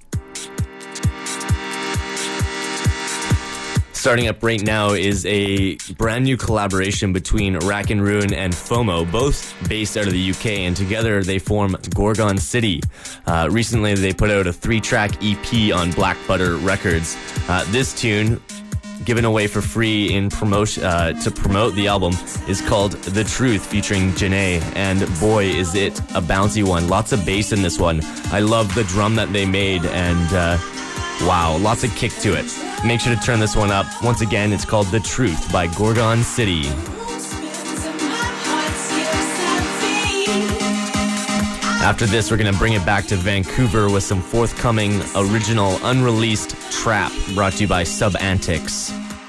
Starting up right now is a brand new collaboration between Rack and Ruin and FOMO, both based out of the UK, and together they form Gorgon City. Recently they put out a 3-track EP on Black Butter Records. This tune, given away for free in promotion to promote the album, is called The Truth, featuring Janae, and boy is it a bouncy one. Lots of bass in this one. I love the drum that they made, and wow, lots of kick to it. Make sure to turn this one up. Once again, it's called The Truth by Gorgon City. After this, we're going to bring it back to Vancouver with some forthcoming original unreleased trap brought to you by Subantics.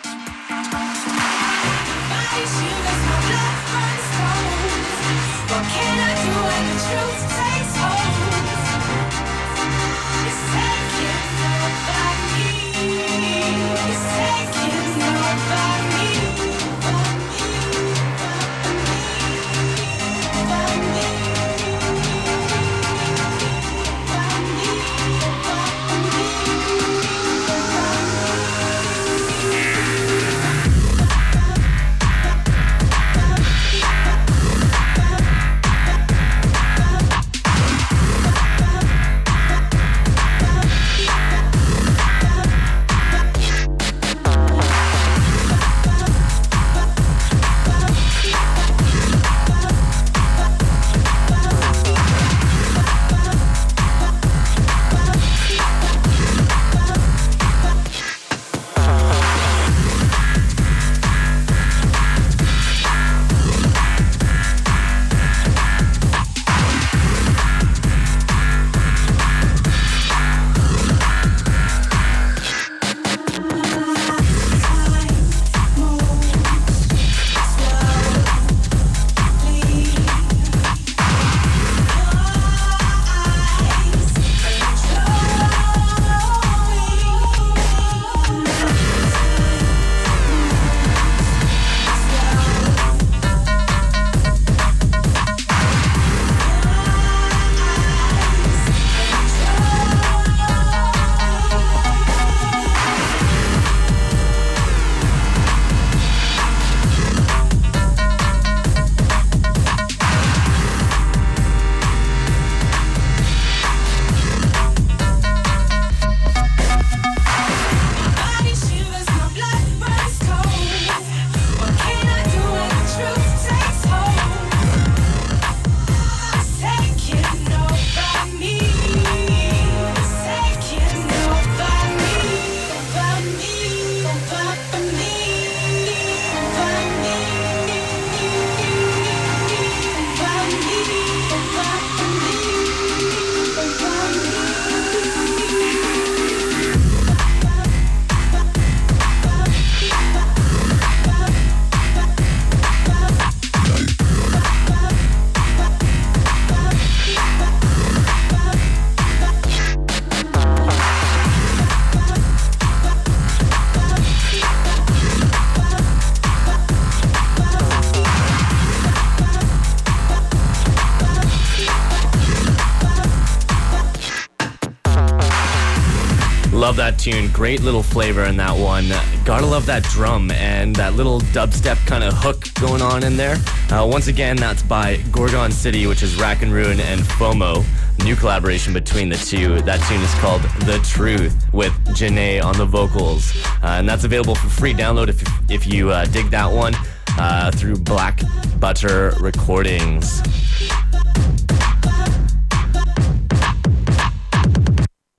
Love that tune. Great little flavor in that one. Gotta love that drum and that little dubstep kind of hook going on in there. Once again, that's by Gorgon City, which is Rack and Ruin and FOMO. New collaboration between the two. That tune is called The Truth with Janae on the vocals. And that's available for free download if you dig that one through Black Butter Recordings.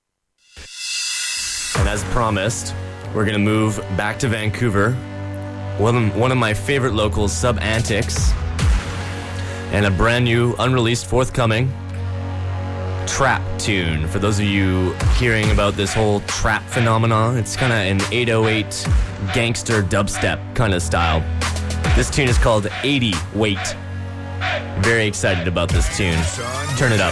And as promised, we're going to move back to Vancouver One of my favorite locals, Sub Antics, and a brand new, unreleased, forthcoming trap tune. For those of you hearing about this whole trap phenomenon, it's kind of an 808 gangster dubstep kind of style. This tune is called 80 Weight. Very excited about this tune. Turn it up.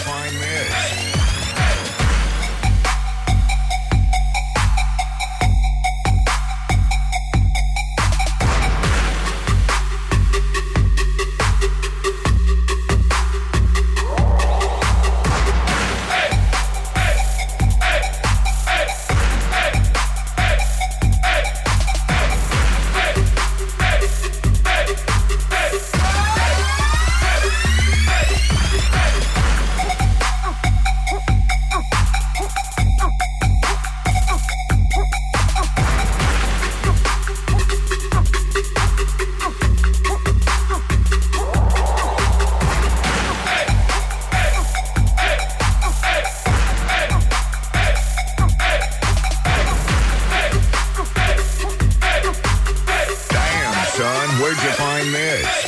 Where'd you find this?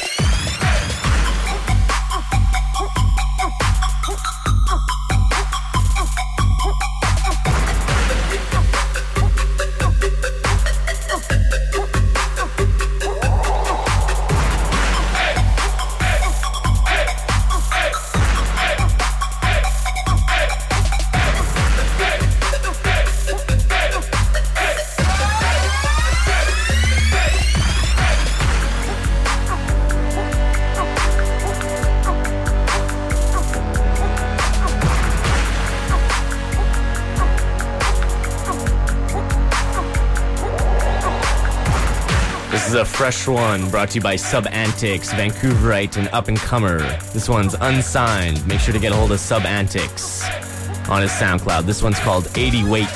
This is a fresh one brought to you by Sub Antics, Vancouverite and up-and-comer. This one's unsigned. Make sure to get a hold of Sub Antics on his SoundCloud. This one's called 80 Weight.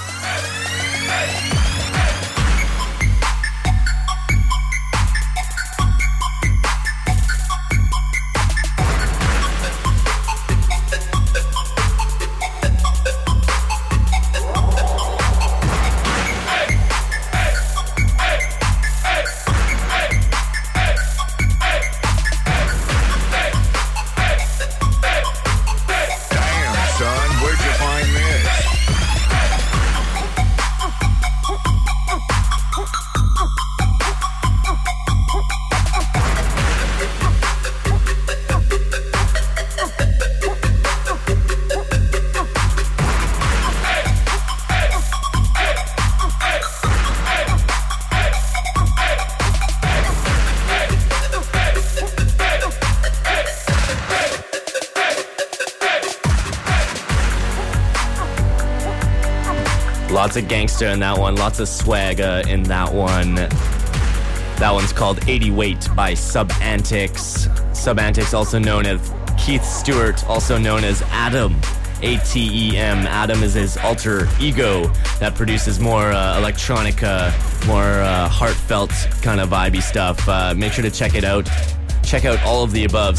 Lots of gangster in that one, lots of swag in that one. That one's called 80 Weight by Sub Antics. Sub Antics, also known as Keith Stewart, also known as Adam, A-T-E-M. Adam is his alter ego that produces more electronica, more heartfelt kind of vibey stuff. Make sure to check it out. Check out all of the above,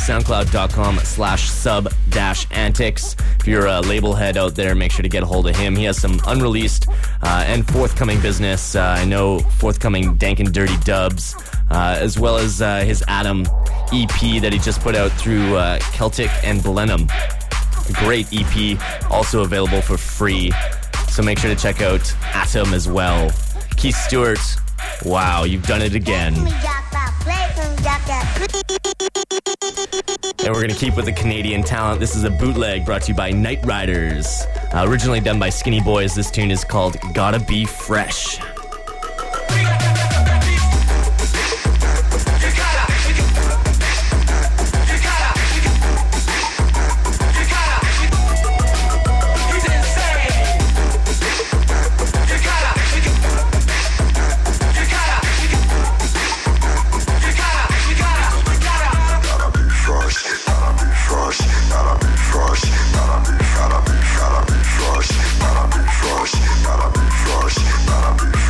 soundcloud.com/sub-antics. If you're a label head out there, make sure to get a hold of him. He has some unreleased and forthcoming business. I know forthcoming Dank and Dirty dubs, as well as his Adam EP that he just put out through Celtic and Blenheim. A great EP, also available for free. So make sure to check out Atom as well. Keith Stewart, wow, you've done it again. And we're going to keep with the Canadian talent. This is a bootleg brought to you by Night Riders. Originally done by Skinny Boys, this tune is called Gotta Be Fresh. Gotta be fresh.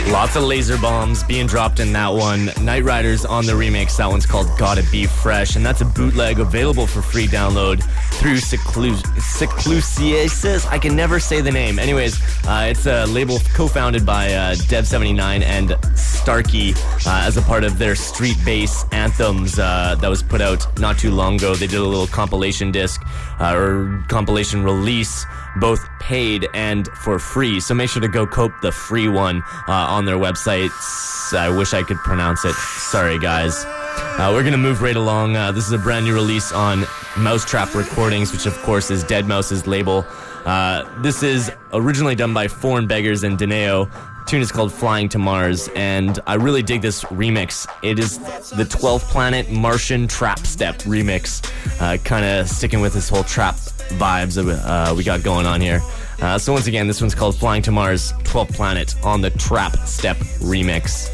Lots of laser bombs being dropped in that one. Night Riders on the remix. That one's called Gotta Be Fresh, and that's a bootleg available for free download through Seclusiasis. I can never say the name. Anyways, it's a label co-founded by Dev79 and Starkey as a part of their Street Bass Anthems that was put out not too long ago. They did a little compilation disc or compilation release, both paid and for free. So make sure to go cope the free one on their website. I wish I could pronounce it. Sorry, guys. We're going to move right along. This is a brand new release on Mousetrap Recordings, which of course is Deadmau5's label. This is originally done by Foreign Beggars and Deneo. The tune is called Flying to Mars, and I really dig this remix. It is the 12th Planet Martian Trap Step remix, kind of sticking with this whole trap vibes we got going on here. So once again, this one's called Flying to Mars, 12th Planet on the Trap Step remix.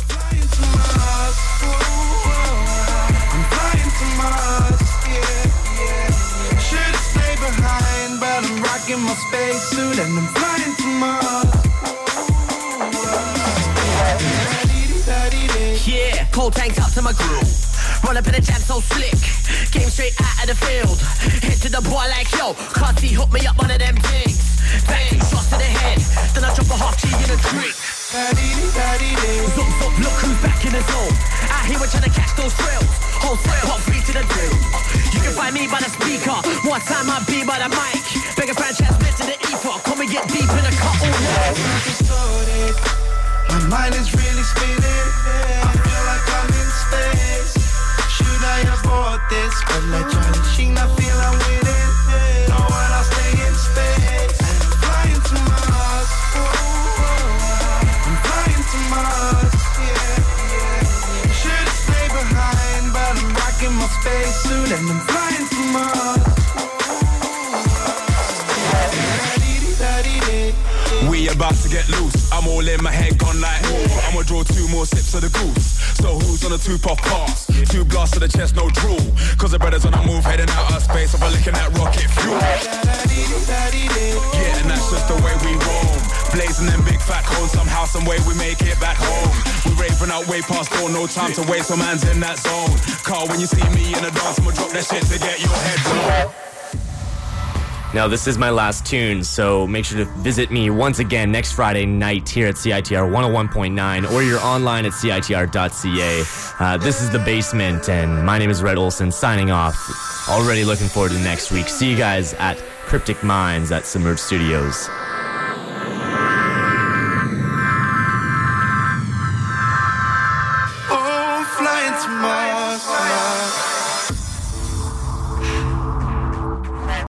In my spacesuit and I'm flying to Mars. Yeah, cold tanks up to my grill. Roll up in a jam so slick. Came straight out of the field. Hit to the boy like yo. Can't see, hook me up one of them things. Bang, shots to the head. Then I drop a half G in a creek. Zoom, zoom, look who's back in the zone. Out here we're trying to catch those thrills. Whole thrill, pop free to the drill. You can find me by the speaker. One time I be by the mic. Bigger franchise split to the ether. Come and get deep in the cut. My mind is really spinning. I feel like I'm in space. Should I abort this? But like Charlie Sheen, I feel I'm winning. No one, I'll stay in space. And I'm flying to Mars. I'm flying to Mars. Yeah. Should've stayed behind, but I'm rocking my spacesuit and I'm flying to Mars. We about to get loose. I'm all in, my head gone like I'ma draw 2 more sips of the goose. So who's on a 2-puff pass? 2 blasts to the chest, no drool. Cause the brothers on the move, heading out of space. If I'm looking at rocket fuel. Yeah, and that's just the way we roam. Blazing them big fat cones, somehow, some way we make it back home. We raving out way past door, no time to waste, so man's in that zone. Carl, when you see me in the dance, I'ma drop that shit to get your head blown. Now, this is my last tune, so make sure to visit me once again next Friday night here at CITR 101.9, or you're online at CITR.ca. This is The Basement, and my name is Red Olson, signing off. Already looking forward to next week. See you guys at Cryptic Minds at Submerged Studios. Oh, flying to Mars.